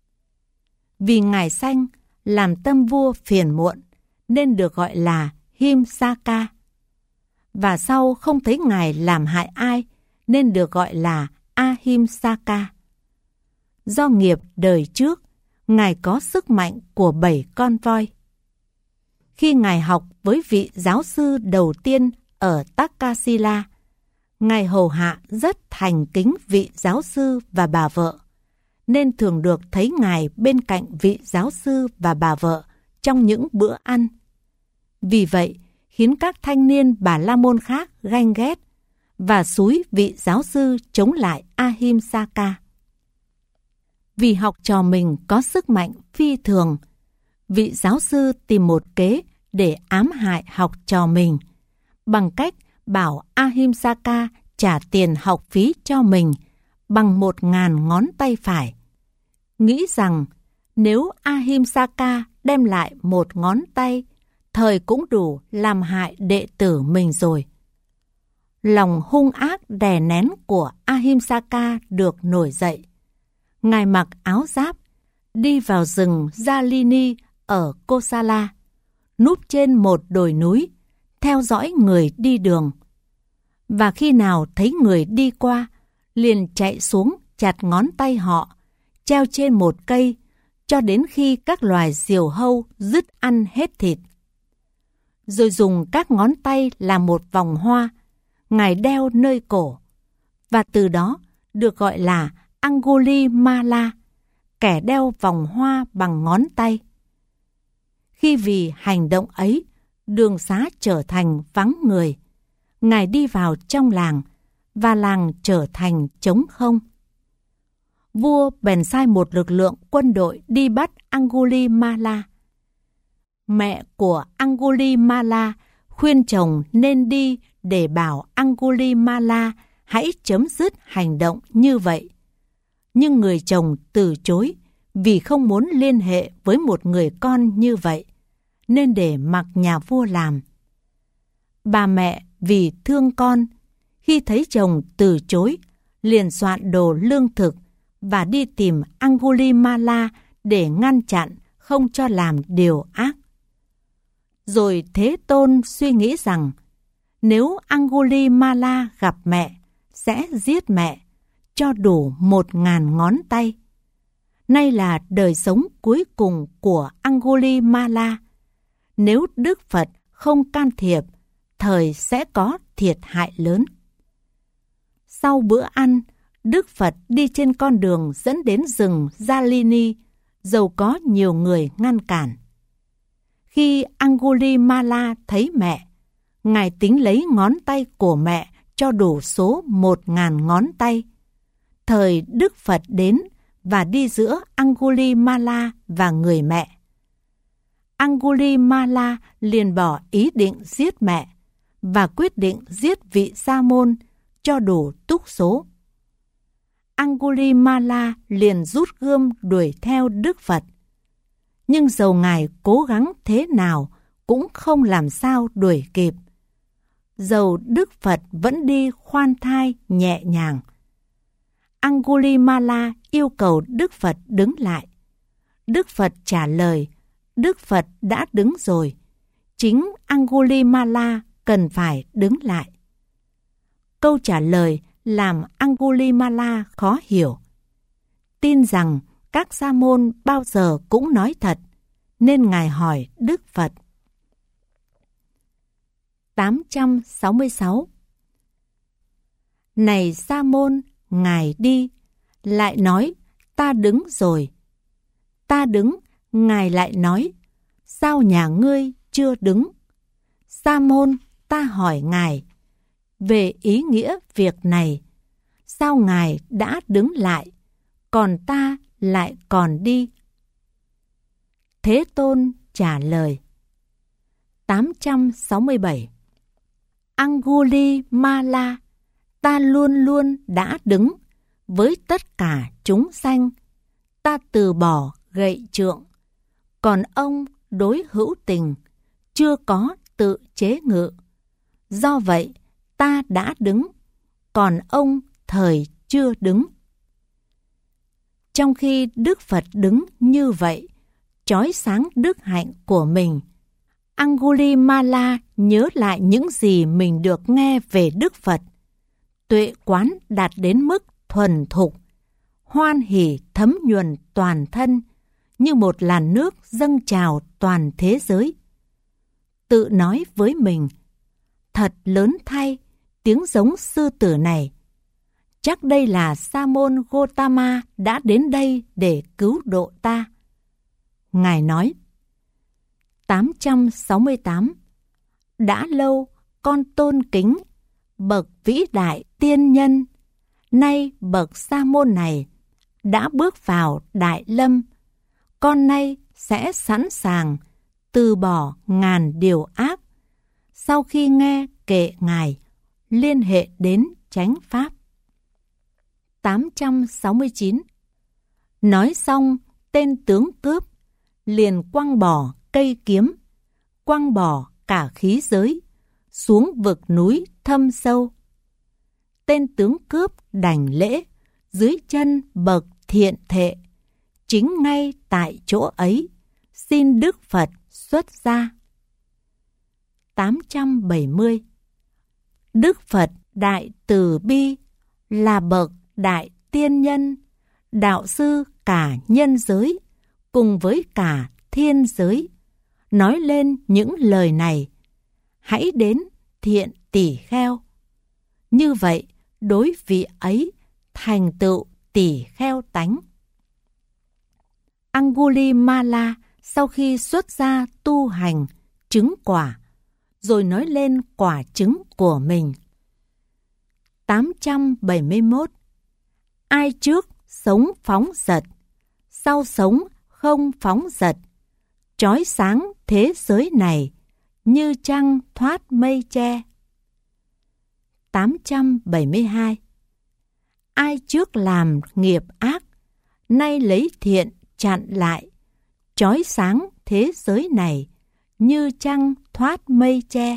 Vì Ngài sanh làm tâm vua phiền muộn, nên được gọi là Himsaka. Và sau không thấy Ngài làm hại ai, nên được gọi là Ahimsaka. Do nghiệp đời trước, Ngài có sức mạnh của 7 con voi. Khi Ngài học với vị giáo sư đầu tiên ở Takasila, Ngài hầu hạ rất thành kính vị giáo sư và bà vợ, nên thường được thấy Ngài bên cạnh vị giáo sư và bà vợ trong những bữa ăn. Vì vậy, khiến các thanh niên Bà La Môn khác ganh ghét và xúi vị giáo sư chống lại Ahimsaka. Vì học trò mình có sức mạnh phi thường, vị giáo sư tìm một kế để ám hại học trò mình bằng cách bảo Ahimsaka trả tiền học phí cho mình bằng 1.000 ngón tay phải, nghĩ rằng nếu Ahimsaka đem lại 1 ngón tay, thời cũng đủ làm hại đệ tử mình rồi. Lòng hung ác đè nén của Ahimsaka được nổi dậy. Ngài mặc áo giáp, đi vào rừng Jalini ở Kosala, núp trên một đồi núi, theo dõi người đi đường. Và khi nào thấy người đi qua, liền chạy xuống chặt ngón tay họ, treo trên một cây, cho đến khi các loài diều hâu dứt ăn hết thịt. Rồi dùng các ngón tay làm một vòng hoa, Ngài đeo nơi cổ, và từ đó được gọi là Angulimala, kẻ đeo vòng hoa bằng ngón tay. Khi vì hành động ấy, đường xá trở thành vắng người, Ngài đi vào trong làng, và làng trở thành trống không. Vua bèn sai một lực lượng quân đội đi bắt Angulimala. Mẹ của Angulimala khuyên chồng nên đi để bảo Angulimala hãy chấm dứt hành động như vậy. Nhưng người chồng từ chối vì không muốn liên hệ với một người con như vậy, nên để mặc nhà vua làm. Bà mẹ vì thương con, khi thấy chồng từ chối, liền soạn đồ lương thực và đi tìm Angulimala để ngăn chặn không cho làm điều ác. Rồi Thế Tôn suy nghĩ rằng nếu Angulimala gặp mẹ, sẽ giết mẹ, cho đủ 1.000 ngón tay. Nay là đời sống cuối cùng của Angulimala. Nếu Đức Phật không can thiệp, thời sẽ có thiệt hại lớn. Sau bữa ăn, Đức Phật đi trên con đường dẫn đến rừng Jalini, dầu có nhiều người ngăn cản. Khi Angulimala thấy mẹ, Ngài tính lấy ngón tay của mẹ cho đủ số 1.000 ngón tay. Thời Đức Phật đến và đi giữa Angulimala và người mẹ. Angulimala liền bỏ ý định giết mẹ và quyết định giết vị sa môn cho đủ túc số. Angulimala liền rút gươm đuổi theo Đức Phật. Nhưng dầu Ngài cố gắng thế nào cũng không làm sao đuổi kịp. Dầu Đức Phật vẫn đi khoan thai nhẹ nhàng. Angulimala yêu cầu Đức Phật đứng lại. Đức Phật trả lời, Đức Phật đã đứng rồi. Chính Angulimala cần phải đứng lại. Câu trả lời làm Angulimala khó hiểu. Tin rằng các sa môn bao giờ cũng nói thật, nên Ngài hỏi Đức Phật. 866. Này sa môn, Ngài đi, lại nói, ta đứng rồi. Ta đứng, Ngài lại nói, sao nhà ngươi chưa đứng? Sa môn, ta hỏi Ngài, về ý nghĩa việc này, sao Ngài đã đứng lại, còn ta lại còn đi? Thế Tôn trả lời. 867. Angulimala, ta luôn luôn đã đứng với tất cả chúng sanh, ta từ bỏ gậy trượng, còn ông đối hữu tình, chưa có tự chế ngự. Do vậy, ta đã đứng, còn ông thời chưa đứng. Trong khi Đức Phật đứng như vậy, chói sáng đức hạnh của mình, Angulimala nhớ lại những gì mình được nghe về Đức Phật. Tuệ quán đạt đến mức thuần thục, hoan hỉ thấm nhuần toàn thân như một làn nước dâng trào toàn thế giới. Tự nói với mình, thật lớn thay, tiếng giống sư tử này. Chắc đây là Sa môn Gotama đã đến đây để cứu độ ta. Ngài nói. 868. Đã lâu con tôn kính bậc vĩ đại tiên nhân, nay bậc sa môn này đã bước vào Đại Lâm, con nay sẽ sẵn sàng từ bỏ ngàn điều ác. Sau khi nghe kệ Ngài, liên hệ đến chánh pháp. 869. Nói xong, tên tướng cướp liền quăng bỏ cây kiếm, quăng bỏ cả khí giới, xuống vực núi thâm sâu. Tên tướng cướp đảnh lễ dưới chân bậc thiện thệ, chính ngay tại chỗ ấy, xin Đức Phật xuất gia. 870. Đức Phật đại từ bi là bậc đại tiên nhân, đạo sư cả nhân giới cùng với cả thiên giới, nói lên những lời này: hãy đến thiện tỷ kheo. Như vậy, đối vị ấy thành tựu tỷ kheo tánh. Angulimala sau khi xuất gia tu hành, chứng quả, rồi nói lên quả chứng của mình. 871. Ai trước sống phóng dật, sau sống không phóng dật, chói sáng thế giới này như trăng thoát mây che. 872. Ai trước làm nghiệp ác, nay lấy thiện chặn lại, chói sáng thế giới này như trăng thoát mây che.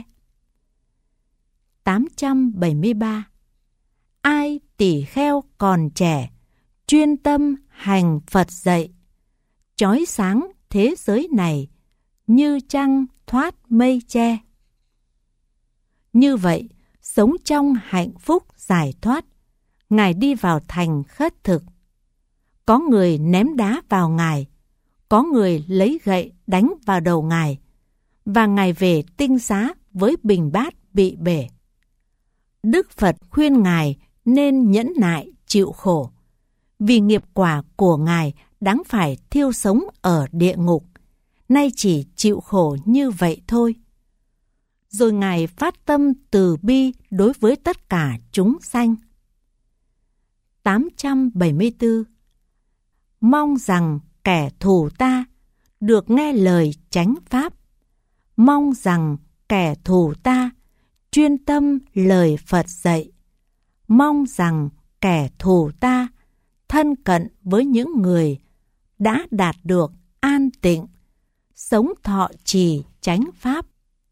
873. Ai tỷ kheo còn trẻ, chuyên tâm hành Phật dạy, chói sáng thế giới này như trăng thoát mây che. Như vậy, sống trong hạnh phúc giải thoát, Ngài đi vào thành khất thực. Có người ném đá vào Ngài, có người lấy gậy đánh vào đầu Ngài, và Ngài về tinh xá với bình bát bị bể. Đức Phật khuyên Ngài nên nhẫn nại chịu khổ, vì nghiệp quả của Ngài đáng phải thiêu sống ở địa ngục, nay chỉ chịu khổ như vậy thôi. Rồi Ngài phát tâm từ bi đối với tất cả chúng sanh. 874. Mong rằng kẻ thù ta được nghe lời chánh pháp. Mong rằng kẻ thù ta chuyên tâm lời Phật dạy. Mong rằng kẻ thù ta thân cận với những người đã đạt được an tịnh, sống thọ trì chánh pháp.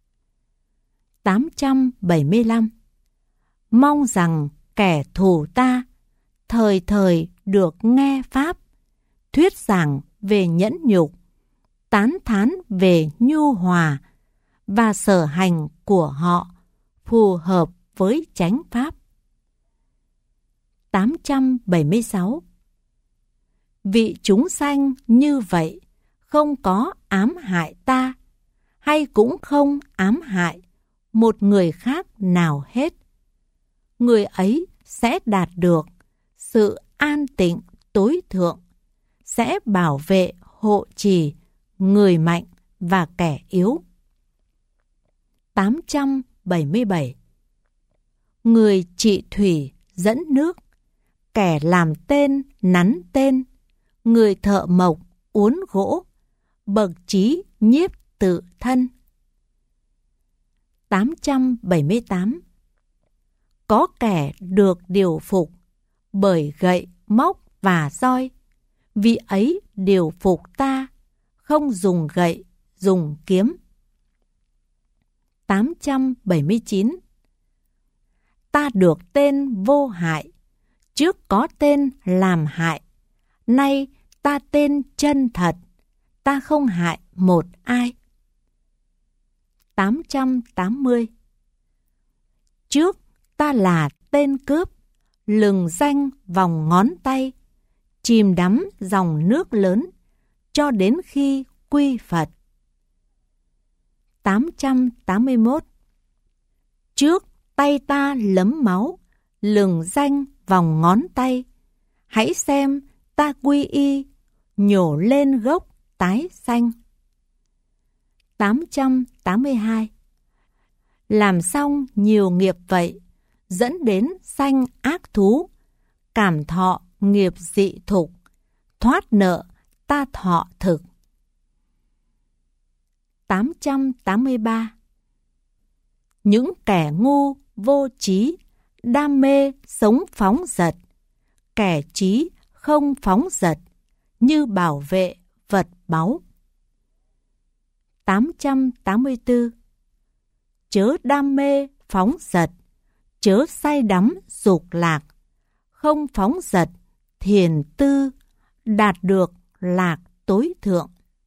875. Mong rằng kẻ thù ta thời thời được nghe pháp, thuyết giảng về nhẫn nhục, tán thán về nhu hòa, và sở hành của họ phù hợp với chánh pháp. 876. Vị chúng sanh như vậy không có ám hại ta, hay cũng không ám hại một người khác nào hết. Người ấy sẽ đạt được sự an tịnh tối thượng, sẽ bảo vệ hộ trì người mạnh và kẻ yếu. 877. Người trị thủy dẫn nước, kẻ làm tên nắn tên, người thợ mộc uốn gỗ, bậc trí nhiếp tự thân. 878. Có kẻ được điều phục bởi gậy móc và roi, vì ấy điều phục ta, không dùng gậy, dùng kiếm. 879. Ta được tên vô hại, trước có tên làm hại, nay ta tên chân thật, ta không hại một ai. 880. Trước ta là tên cướp, lừng danh vòng ngón tay, chìm đắm dòng nước lớn, cho đến khi quy Phật. 881. Trước tay ta lấm máu, lừng danh vòng ngón tay, hãy xem ta quy y, nhổ lên gốc tái xanh. 882. Làm xong nhiều nghiệp vậy, dẫn đến sanh ác thú, cảm thọ nghiệp dị thục, thoát nợ ta thọ thực. 883. Những kẻ ngu vô trí, đam mê sống phóng dật, kẻ trí không phóng dật, như bảo vệ vật báu. 884. Chớ đam mê phóng dật, chớ say đắm dục lạc, không phóng dật thiền tư, đạt được lạc tối thượng.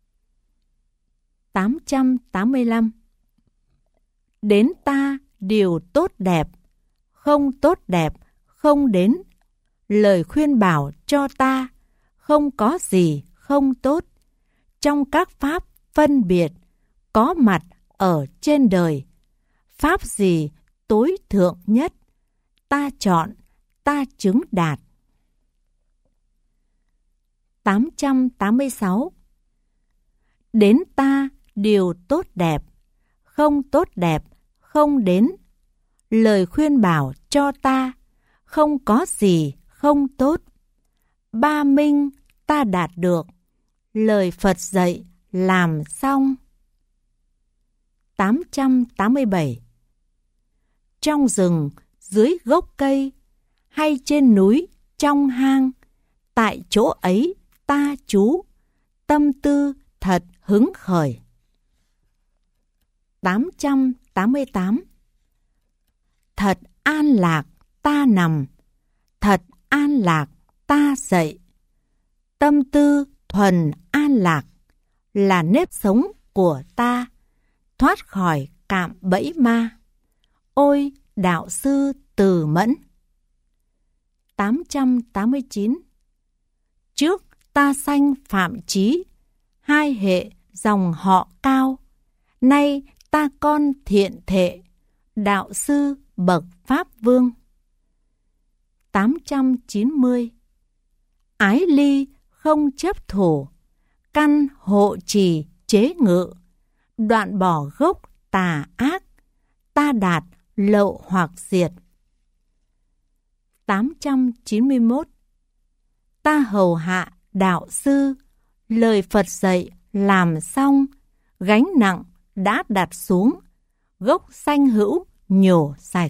885. Đến ta điều tốt đẹp, không tốt đẹp không đến, lời khuyên bảo cho ta không có gì không tốt, trong các pháp phân biệt có mặt ở trên đời, pháp gì tối thượng nhất, ta chọn, ta chứng đạt. 886. Đến ta điều tốt đẹp, không tốt đẹp không đến, lời khuyên bảo cho ta không có gì không tốt, ba minh ta đạt được, lời Phật dạy làm xong. 887. Trong rừng, dưới gốc cây, hay trên núi, trong hang, tại chỗ ấy ta trú, tâm tư thật hứng khởi. 888. Thật an lạc ta nằm, thật an lạc ta dậy, tâm tư thuần an lạc là nếp sống của ta, thoát khỏi cạm bẫy ma. Ôi đạo sư Từ Mẫn. 889. Trước ta sanh Phạm Chí, hai hệ dòng họ cao, nay ta con thiện thệ, đạo sư bậc Pháp Vương. 890. Ái ly không chấp thủ, căn hộ trì chế ngự, đoạn bỏ gốc tà ác, ta đạt lậu hoặc diệt. 891. Ta hầu hạ đạo sư, lời Phật dạy làm xong, gánh nặng đã đặt xuống, gốc sanh hữu nhổ sạch.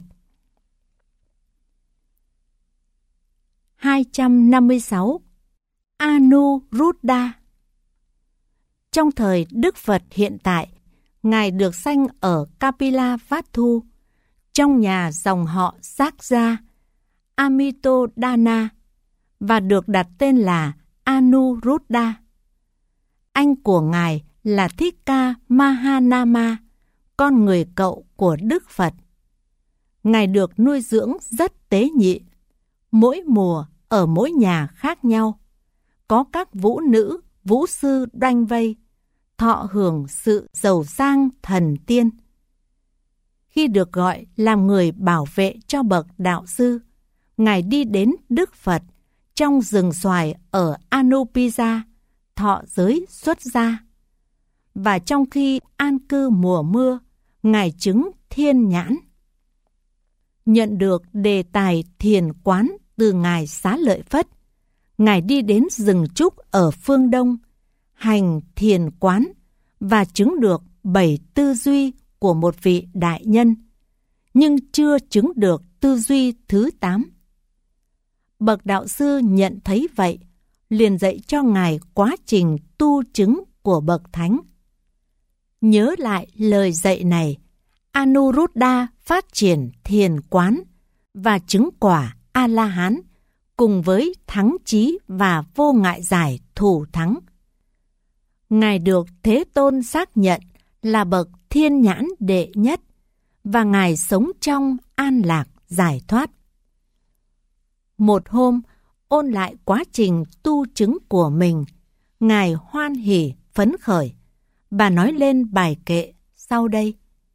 256. Anuruddha. Trong thời Đức Phật hiện tại, Ngài được sanh ở Kapilavatthu, trong nhà dòng họ Sakya, Amitodana, và được đặt tên là Anuruddha. Anh của Ngài là Thích Ca Mahanama, con người cậu của Đức Phật. Ngài được nuôi dưỡng rất tế nhị, mỗi mùa ở mỗi nhà khác nhau. Có các vũ nữ, vũ sư đoanh vây, thọ hưởng sự giàu sang thần tiên. Khi được gọi làm người bảo vệ cho bậc đạo sư, Ngài đi đến Đức Phật trong rừng xoài ở Anupisa, thọ giới xuất gia. Và trong khi an cư mùa mưa, Ngài chứng thiên nhãn. Nhận được đề tài thiền quán từ Ngài Xá Lợi Phất, Ngài đi đến rừng trúc ở phương Đông, hành thiền quán và chứng được 7 tư duy của một vị đại nhân, nhưng chưa chứng được tư duy thứ 8. Bậc đạo sư nhận thấy vậy, liền dạy cho Ngài quá trình tu chứng của bậc thánh. Nhớ lại lời dạy này, Anuruddha phát triển thiền quán và chứng quả A-la-hán cùng với thắng chí và vô ngại giải thủ thắng. Ngài được Thế Tôn xác nhận là bậc thiên nhãn đệ nhất và Ngài sống trong an lạc giải thoát. Một hôm, ôn lại quá trình tu chứng của mình, Ngài hoan hỉ phấn khởi và nói lên bài kệ sau đây.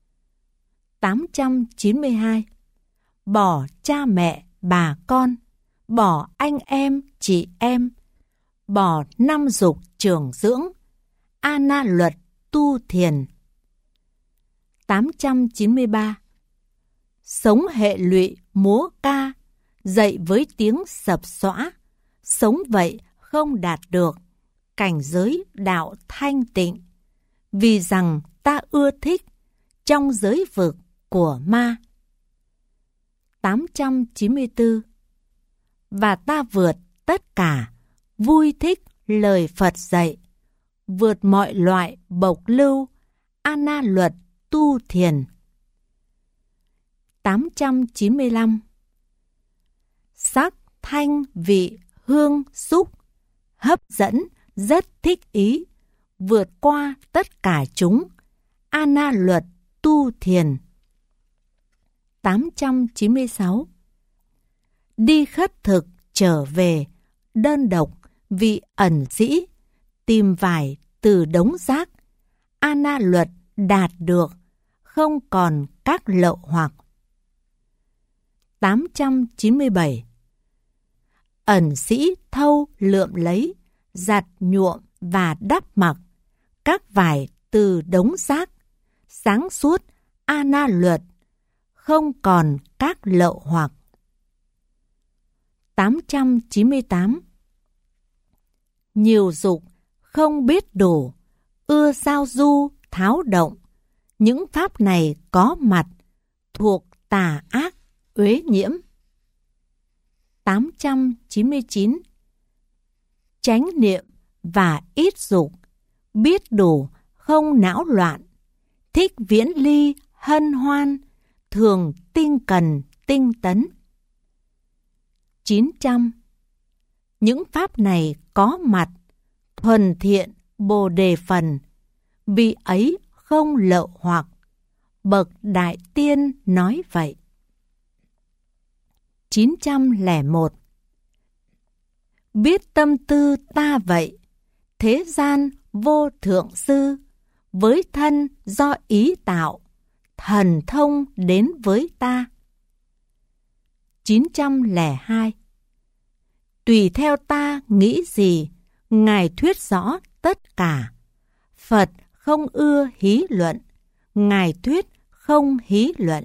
892. Bỏ cha mẹ, bà con, bỏ anh em, chị em, bỏ năm dục trường dưỡng, ana luật tu thiền. 893. Sống hệ lụy múa ca, dậy với tiếng sập xõa, sống vậy không đạt được cảnh giới đạo thanh tịnh, vì rằng ta ưa thích trong giới vực của ma. 894. Và ta vượt tất cả, vui thích lời Phật dạy, vượt mọi loại bộc lưu, ana luật tu thiền. 895. Sắc, thanh, vị, hương, xúc, hấp dẫn, rất thích ý, vượt qua tất cả chúng, ana luật tu thiền. 896. Đi khất thực trở về, đơn độc, vị ẩn sĩ, tìm vải từ đống rác, ana luật đạt được, không còn các lậu hoặc. 897. Ẩn sĩ thâu lượm lấy, giặt nhuộm và đắp mặc các vải từ đống rác, sáng suốt ana luật, không còn các lậu hoặc. 898. Nhiều dục không biết đủ, ưa giao du tháo động, những pháp này có mặt, thuộc tà ác uế nhiễm. 899. Chánh niệm và ít dục, biết đủ không não loạn, thích viễn ly hân hoan, thường tinh cần tinh tấn. 900. Những pháp này có mặt, thuần thiện bồ đề phần, vì ấy không lậu hoặc, bậc đại tiên nói vậy. 901. Biết tâm tư ta vậy, thế gian vô thượng sư, với thân do ý tạo, thần thông đến với ta. 902. Tùy theo ta nghĩ gì, Ngài thuyết rõ tất cả. Phật không ưa hí luận, Ngài thuyết không hí luận.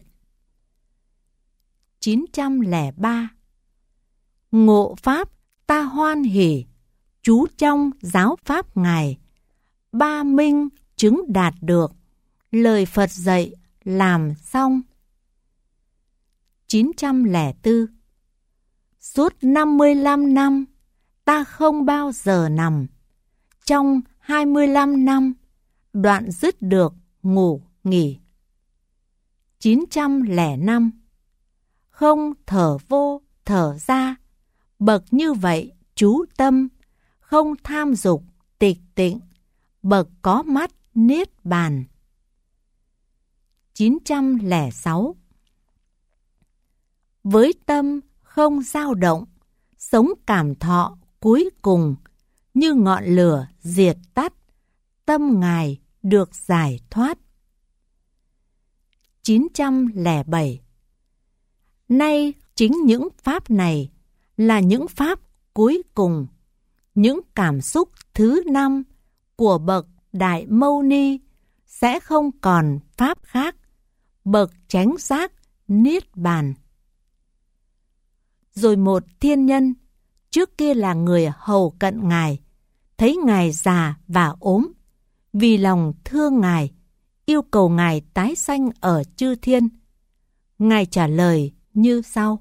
903. Ngộ Pháp ta hoan hỉ, trú trong giáo Pháp Ngài. Ba minh chứng đạt được, lời Phật dạy làm xong. 904. Suốt 55 năm, ta không bao giờ nằm. Trong 25 năm, đoạn dứt được ngủ nghỉ. 905. Không thở vô, thở ra, bậc như vậy chú tâm, không tham dục, tịch tịnh, bậc có mắt niết bàn. 906. Với tâm không dao động, sống cảm thọ cuối cùng, như ngọn lửa diệt tắt, tâm Ngài được giải thoát. 907. Nay chính những pháp này là những pháp cuối cùng, những cảm xúc thứ 5 của bậc Đại Mâu Ni sẽ không còn pháp khác, bậc chánh giác niết bàn. Rồi một thiên nhân, trước kia là người hầu cận Ngài, thấy Ngài già và ốm, vì lòng thương Ngài, yêu cầu Ngài tái sanh ở chư thiên. Ngài trả lời như sau.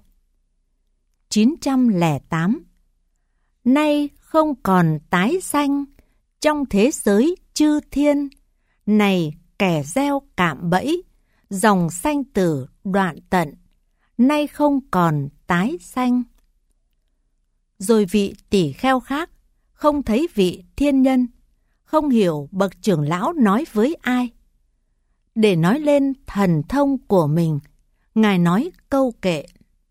908. Nay không còn tái sanh trong thế giới chư thiên, này kẻ gieo cạm bẫy, dòng sanh tử đoạn tận, nay không còn tái sanh. Rồi vị tỷ kheo khác không thấy vị thiên nhân, không hiểu bậc trưởng lão nói với ai. Để nói lên thần thông của mình, Ngài nói câu kệ.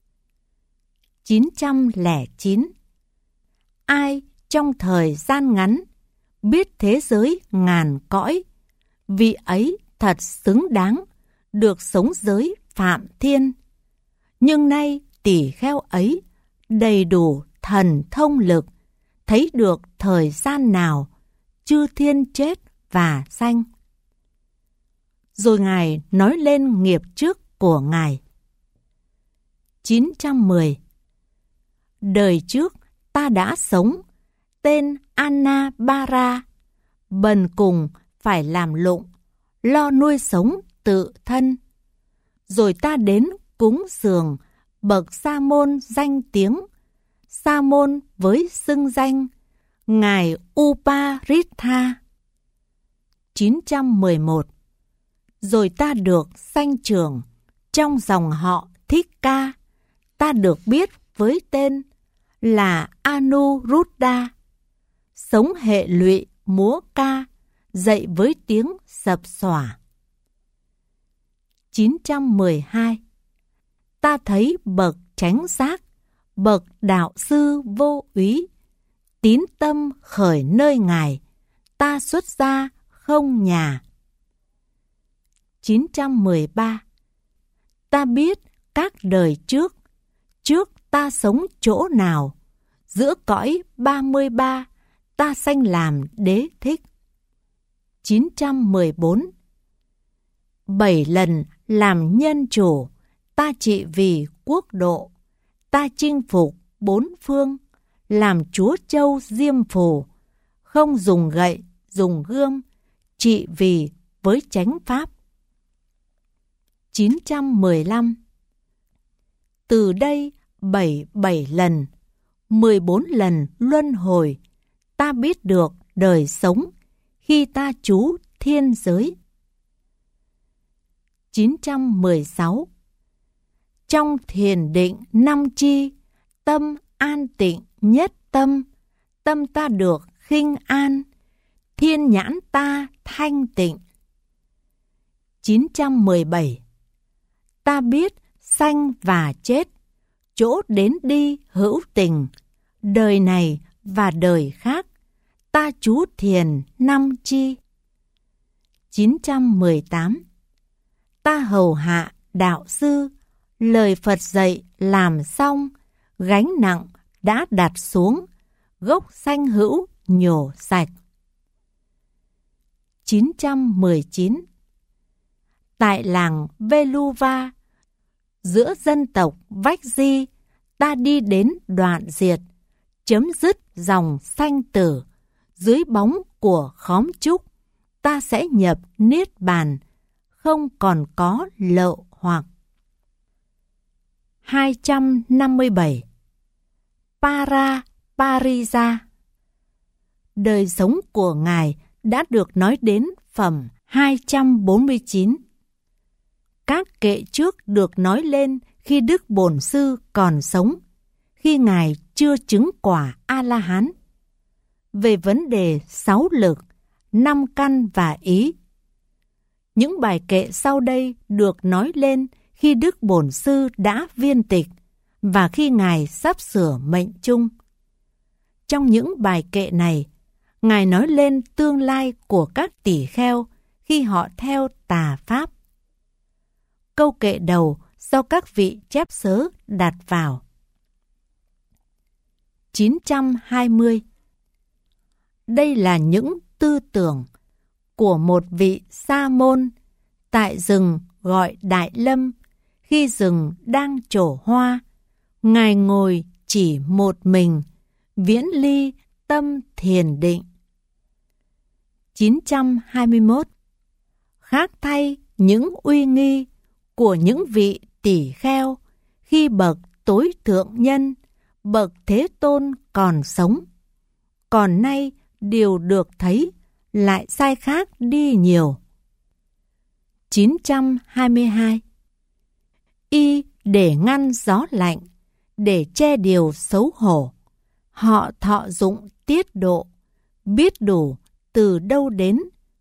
909. Ai trong thời gian ngắn biết thế giới ngàn cõi, vị ấy thật xứng đáng được sống giới phạm thiên. Nhưng nay tỷ kheo ấy đầy đủ thần thông lực, thấy được thời gian nào chư thiên chết và sanh. Rồi Ngài nói lên nghiệp trước của Ngài. 910. Đời trước ta đã sống, tên Annabara, bần cùng phải làm lụng, lo nuôi sống tự thân. Rồi ta đến cúng dường bậc Sa môn danh tiếng, Sa môn với xưng danh Ngài Uparitha. 911. Rồi ta được sanh trưởng trong dòng họ Thích Ca, ta được biết với tên là Anuruddha, sống hệ lụy múa ca, dậy với tiếng sập xòa. 912. Ta thấy bậc chánh giác, bậc đạo sư vô úy, tín tâm khởi nơi Ngài, ta xuất gia không nhà. 913. Ta biết các đời trước ta sống chỗ nào, giữa cõi 33 ta sanh làm đế thích. 914. 7 lần làm nhân chủ, ta trị vì quốc độ, ta chinh phục 4 phương, làm chúa châu Diêm Phù, không dùng gậy, dùng gươm, trị vì với chánh pháp. 915. Từ đây 77 lần, 14 lần luân hồi, ta biết được đời sống khi ta trú thiên giới. 916. Trong thiền định 5 chi, tâm an tịnh nhất tâm, tâm ta được khinh an, thiên nhãn ta thanh tịnh. 917. Ta biết sanh và chết, chỗ đến đi hữu tình, đời này và đời khác, ta trú thiền 5 chi. 918. Ta hầu hạ đạo sư, lời Phật dạy làm xong, gánh nặng đã đặt xuống, gốc sanh hữu nhổ sạch. 919. Tại làng Veluva, giữa dân tộc Vách Di, ta đi đến đoạn diệt, chấm dứt dòng sanh tử. Dưới bóng của khóm trúc, ta sẽ nhập niết bàn, không còn có lậu hoặc. 257. Parisa. Đời sống của Ngài đã được nói đến phẩm 249. Các kệ trước được nói lên khi Đức Bổn Sư còn sống, khi Ngài chưa chứng quả A-la-hán. Về vấn đề 6 lực, 5 căn và ý. Những bài kệ sau đây được nói lên khi Đức Bổn Sư đã viên tịch và khi Ngài sắp sửa mệnh chung. Trong những bài kệ này, Ngài nói lên tương lai của các tỷ kheo khi họ theo tà pháp. Câu kệ đầu do các vị chép sớ đặt vào. 920. Đây là những tư tưởng của một vị sa môn tại rừng gọi Đại Lâm, khi rừng đang trổ hoa. Ngài ngồi chỉ một mình, viễn ly tâm thiền định. 921. Khác thay những uy nghi của những vị tỷ kheo khi bậc tối thượng nhân, bậc Thế Tôn còn sống. Còn nay điều được thấy lại sai khác đi nhiều. 922. Y để ngăn gió lạnh, để che điều xấu hổ, họ thọ dụng tiết độ, biết đủ từ đâu đến.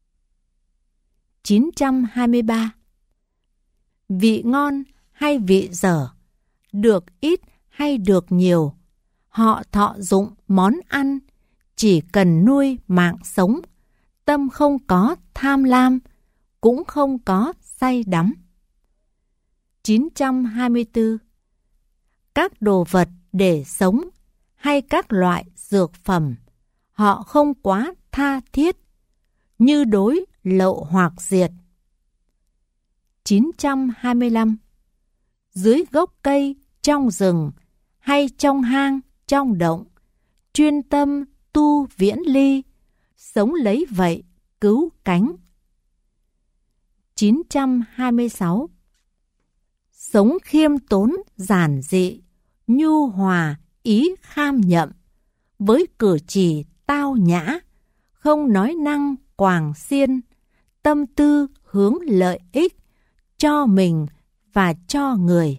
923. Vị ngon hay vị dở, được ít hay được nhiều, họ thọ dụng món ăn, chỉ cần nuôi mạng sống, tâm không có tham lam, cũng không có say đắm. 924. Các đồ vật để sống hay các loại dược phẩm, họ không quá tha thiết, như đối lậu hoặc diệt. 925. Dưới gốc cây, trong rừng, hay trong hang, trong động, chuyên tâm tu viễn ly, sống lấy vậy cứu cánh. 926. Sống khiêm tốn giản dị, nhu hòa ý kham nhậm, với cử chỉ tao nhã, không nói năng quàng xiên, tâm tư hướng lợi ích cho mình và cho người.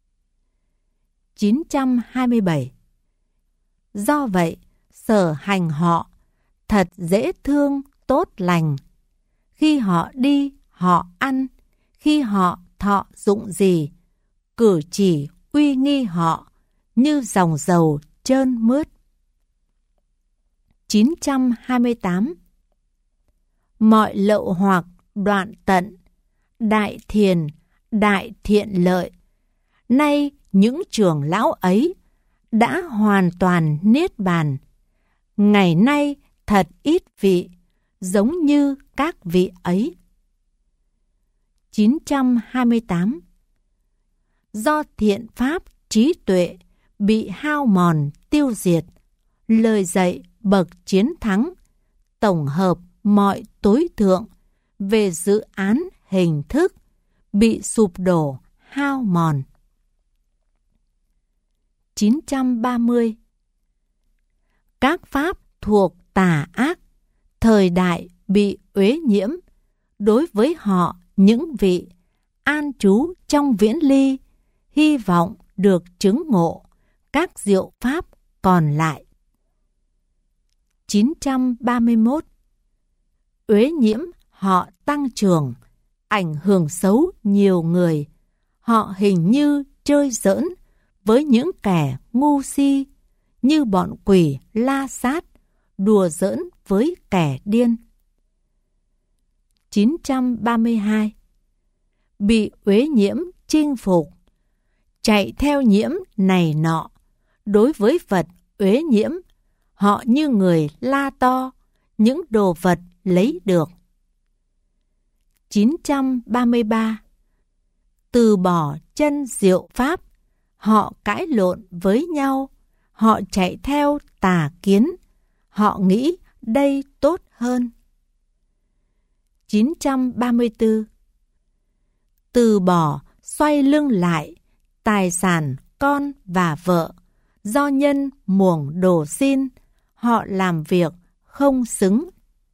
927. Do vậy, sở hành họ thật dễ thương, tốt lành. Khi họ đi, họ ăn, khi họ thọ dụng gì, cử chỉ uy nghi họ như dòng dầu trơn mướt. 928. Mọi lậu hoặc đoạn tận, đại thiền, đại thiện lợi. Nay những trưởng lão ấy đã hoàn toàn niết bàn. Ngày nay thật ít vị, giống như các vị ấy. 928. Do thiện pháp trí tuệ bị hao mòn tiêu diệt, lời dạy bậc chiến thắng, tổng hợp mọi tối thượng về dự án hình thức, bị sụp đổ hao mòn. 930. Các pháp thuộc tà ác, thời đại bị uế nhiễm, đối với họ những vị an trú trong viễn ly, hy vọng được chứng ngộ các diệu pháp còn lại. 931. Uế nhiễm họ tăng trưởng, ảnh hưởng xấu nhiều người, họ hình như chơi giỡn với những kẻ ngu si, như bọn quỷ la sát, đùa giỡn với kẻ điên. 932. Bị uế nhiễm chinh phục, chạy theo nhiễm này nọ, đối với vật uế nhiễm, họ như người la to những đồ vật lấy được. 933. Từ bỏ chân diệu pháp, họ cãi lộn với nhau, họ chạy theo tà kiến, họ nghĩ đây tốt hơn. 934. Từ bỏ xoay lưng lại, tài sản con và vợ, do nhân muồng đồ xin, họ làm việc không xứng.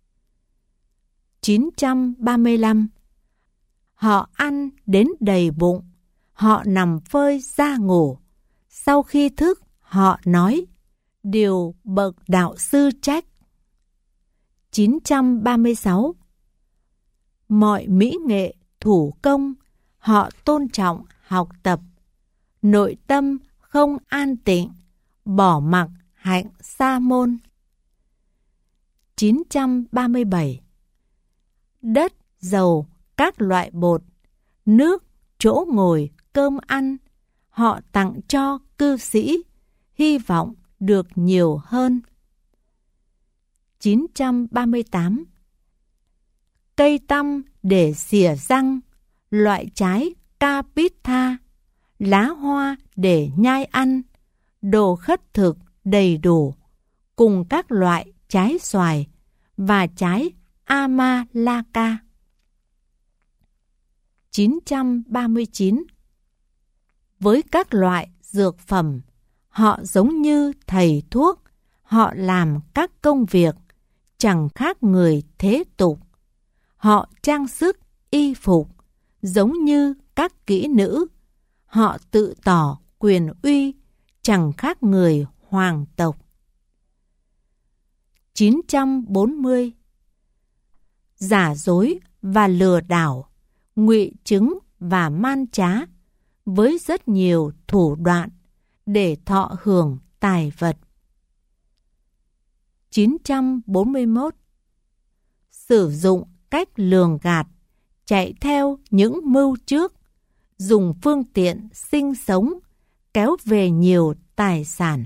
935. Họ ăn đến đầy bụng, họ nằm phơi ra ngủ, sau khi thức họ nói, điều bậc đạo sư trách. 936. Mọi mỹ nghệ, thủ công, họ tôn trọng học tập, nội tâm không an tịnh, bỏ mặc hạnh sa môn. 937. Đất, dầu, các loại bột, nước, chỗ ngồi, cơm ăn, họ tặng cho cư sĩ, hy vọng được nhiều hơn. 938. Cây tăm để xìa răng, loại trái capitha, lá hoa để nhai ăn, đồ khất thực đầy đủ, cùng các loại trái xoài và trái Amalaka. 939. Với các loại dược phẩm, họ giống như thầy thuốc, họ làm các công việc chẳng khác người thế tục. Họ trang sức, y phục, giống như các kỹ nữ. Họ tự tỏ quyền uy, chẳng khác người hoàng tộc. 940. Giả dối và lừa đảo, ngụy chứng và man trá, với rất nhiều thủ đoạn để thọ hưởng tài vật. 941. Sử dụng cách lường gạt, chạy theo những mưu trước, dùng phương tiện sinh sống, kéo về nhiều tài sản.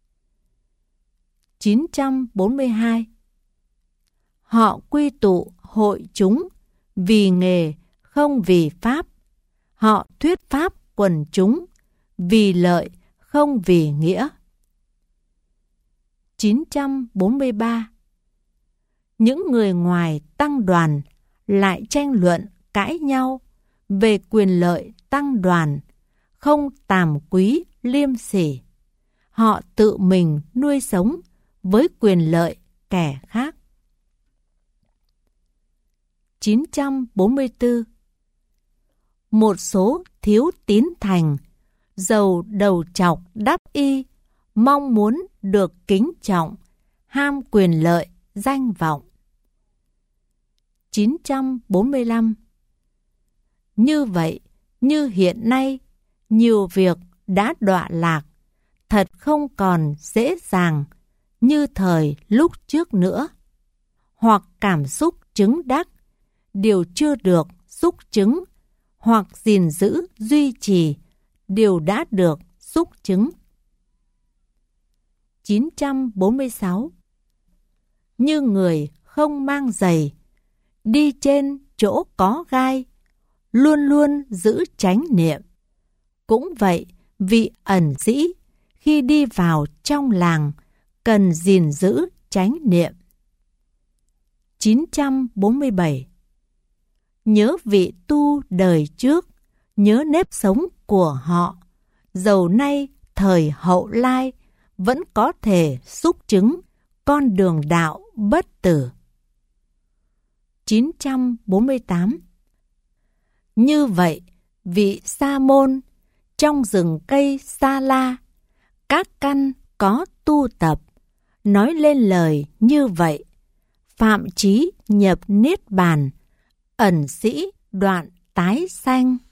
942. Họ quy tụ hội chúng vì nghề không vì pháp. Họ thuyết pháp quần chúng vì lợi không vì nghĩa. 943. Những người ngoài tăng đoàn lại tranh luận cãi nhau về quyền lợi tăng đoàn, không tàm quý liêm sỉ. Họ tự mình nuôi sống với quyền lợi kẻ khác. 944. Một số thiếu tín thành, giàu đầu trọc đắp y, mong muốn được kính trọng, ham quyền lợi, danh vọng. 945. Như vậy, như hiện nay, nhiều việc đã đọa lạc, thật không còn dễ dàng như thời lúc trước nữa. Hoặc cảm xúc chứng đắc, điều chưa được xúc chứng, hoặc gìn giữ duy trì, điều đã được xúc chứng. 946. Như người không mang giày, đi trên chỗ có gai, luôn luôn giữ chánh niệm. Cũng vậy, vị ẩn sĩ khi đi vào trong làng cần gìn giữ chánh niệm. 947. Nhớ vị tu đời trước, nhớ nếp sống của họ, dầu nay thời hậu lai vẫn có thể xúc chứng con đường đạo bất tử. 948. Như vậy, vị sa môn trong rừng cây sa la, các căn có tu tập, nói lên lời như vậy, phạm chí nhập niết bàn, ẩn sĩ đoạn tái sanh.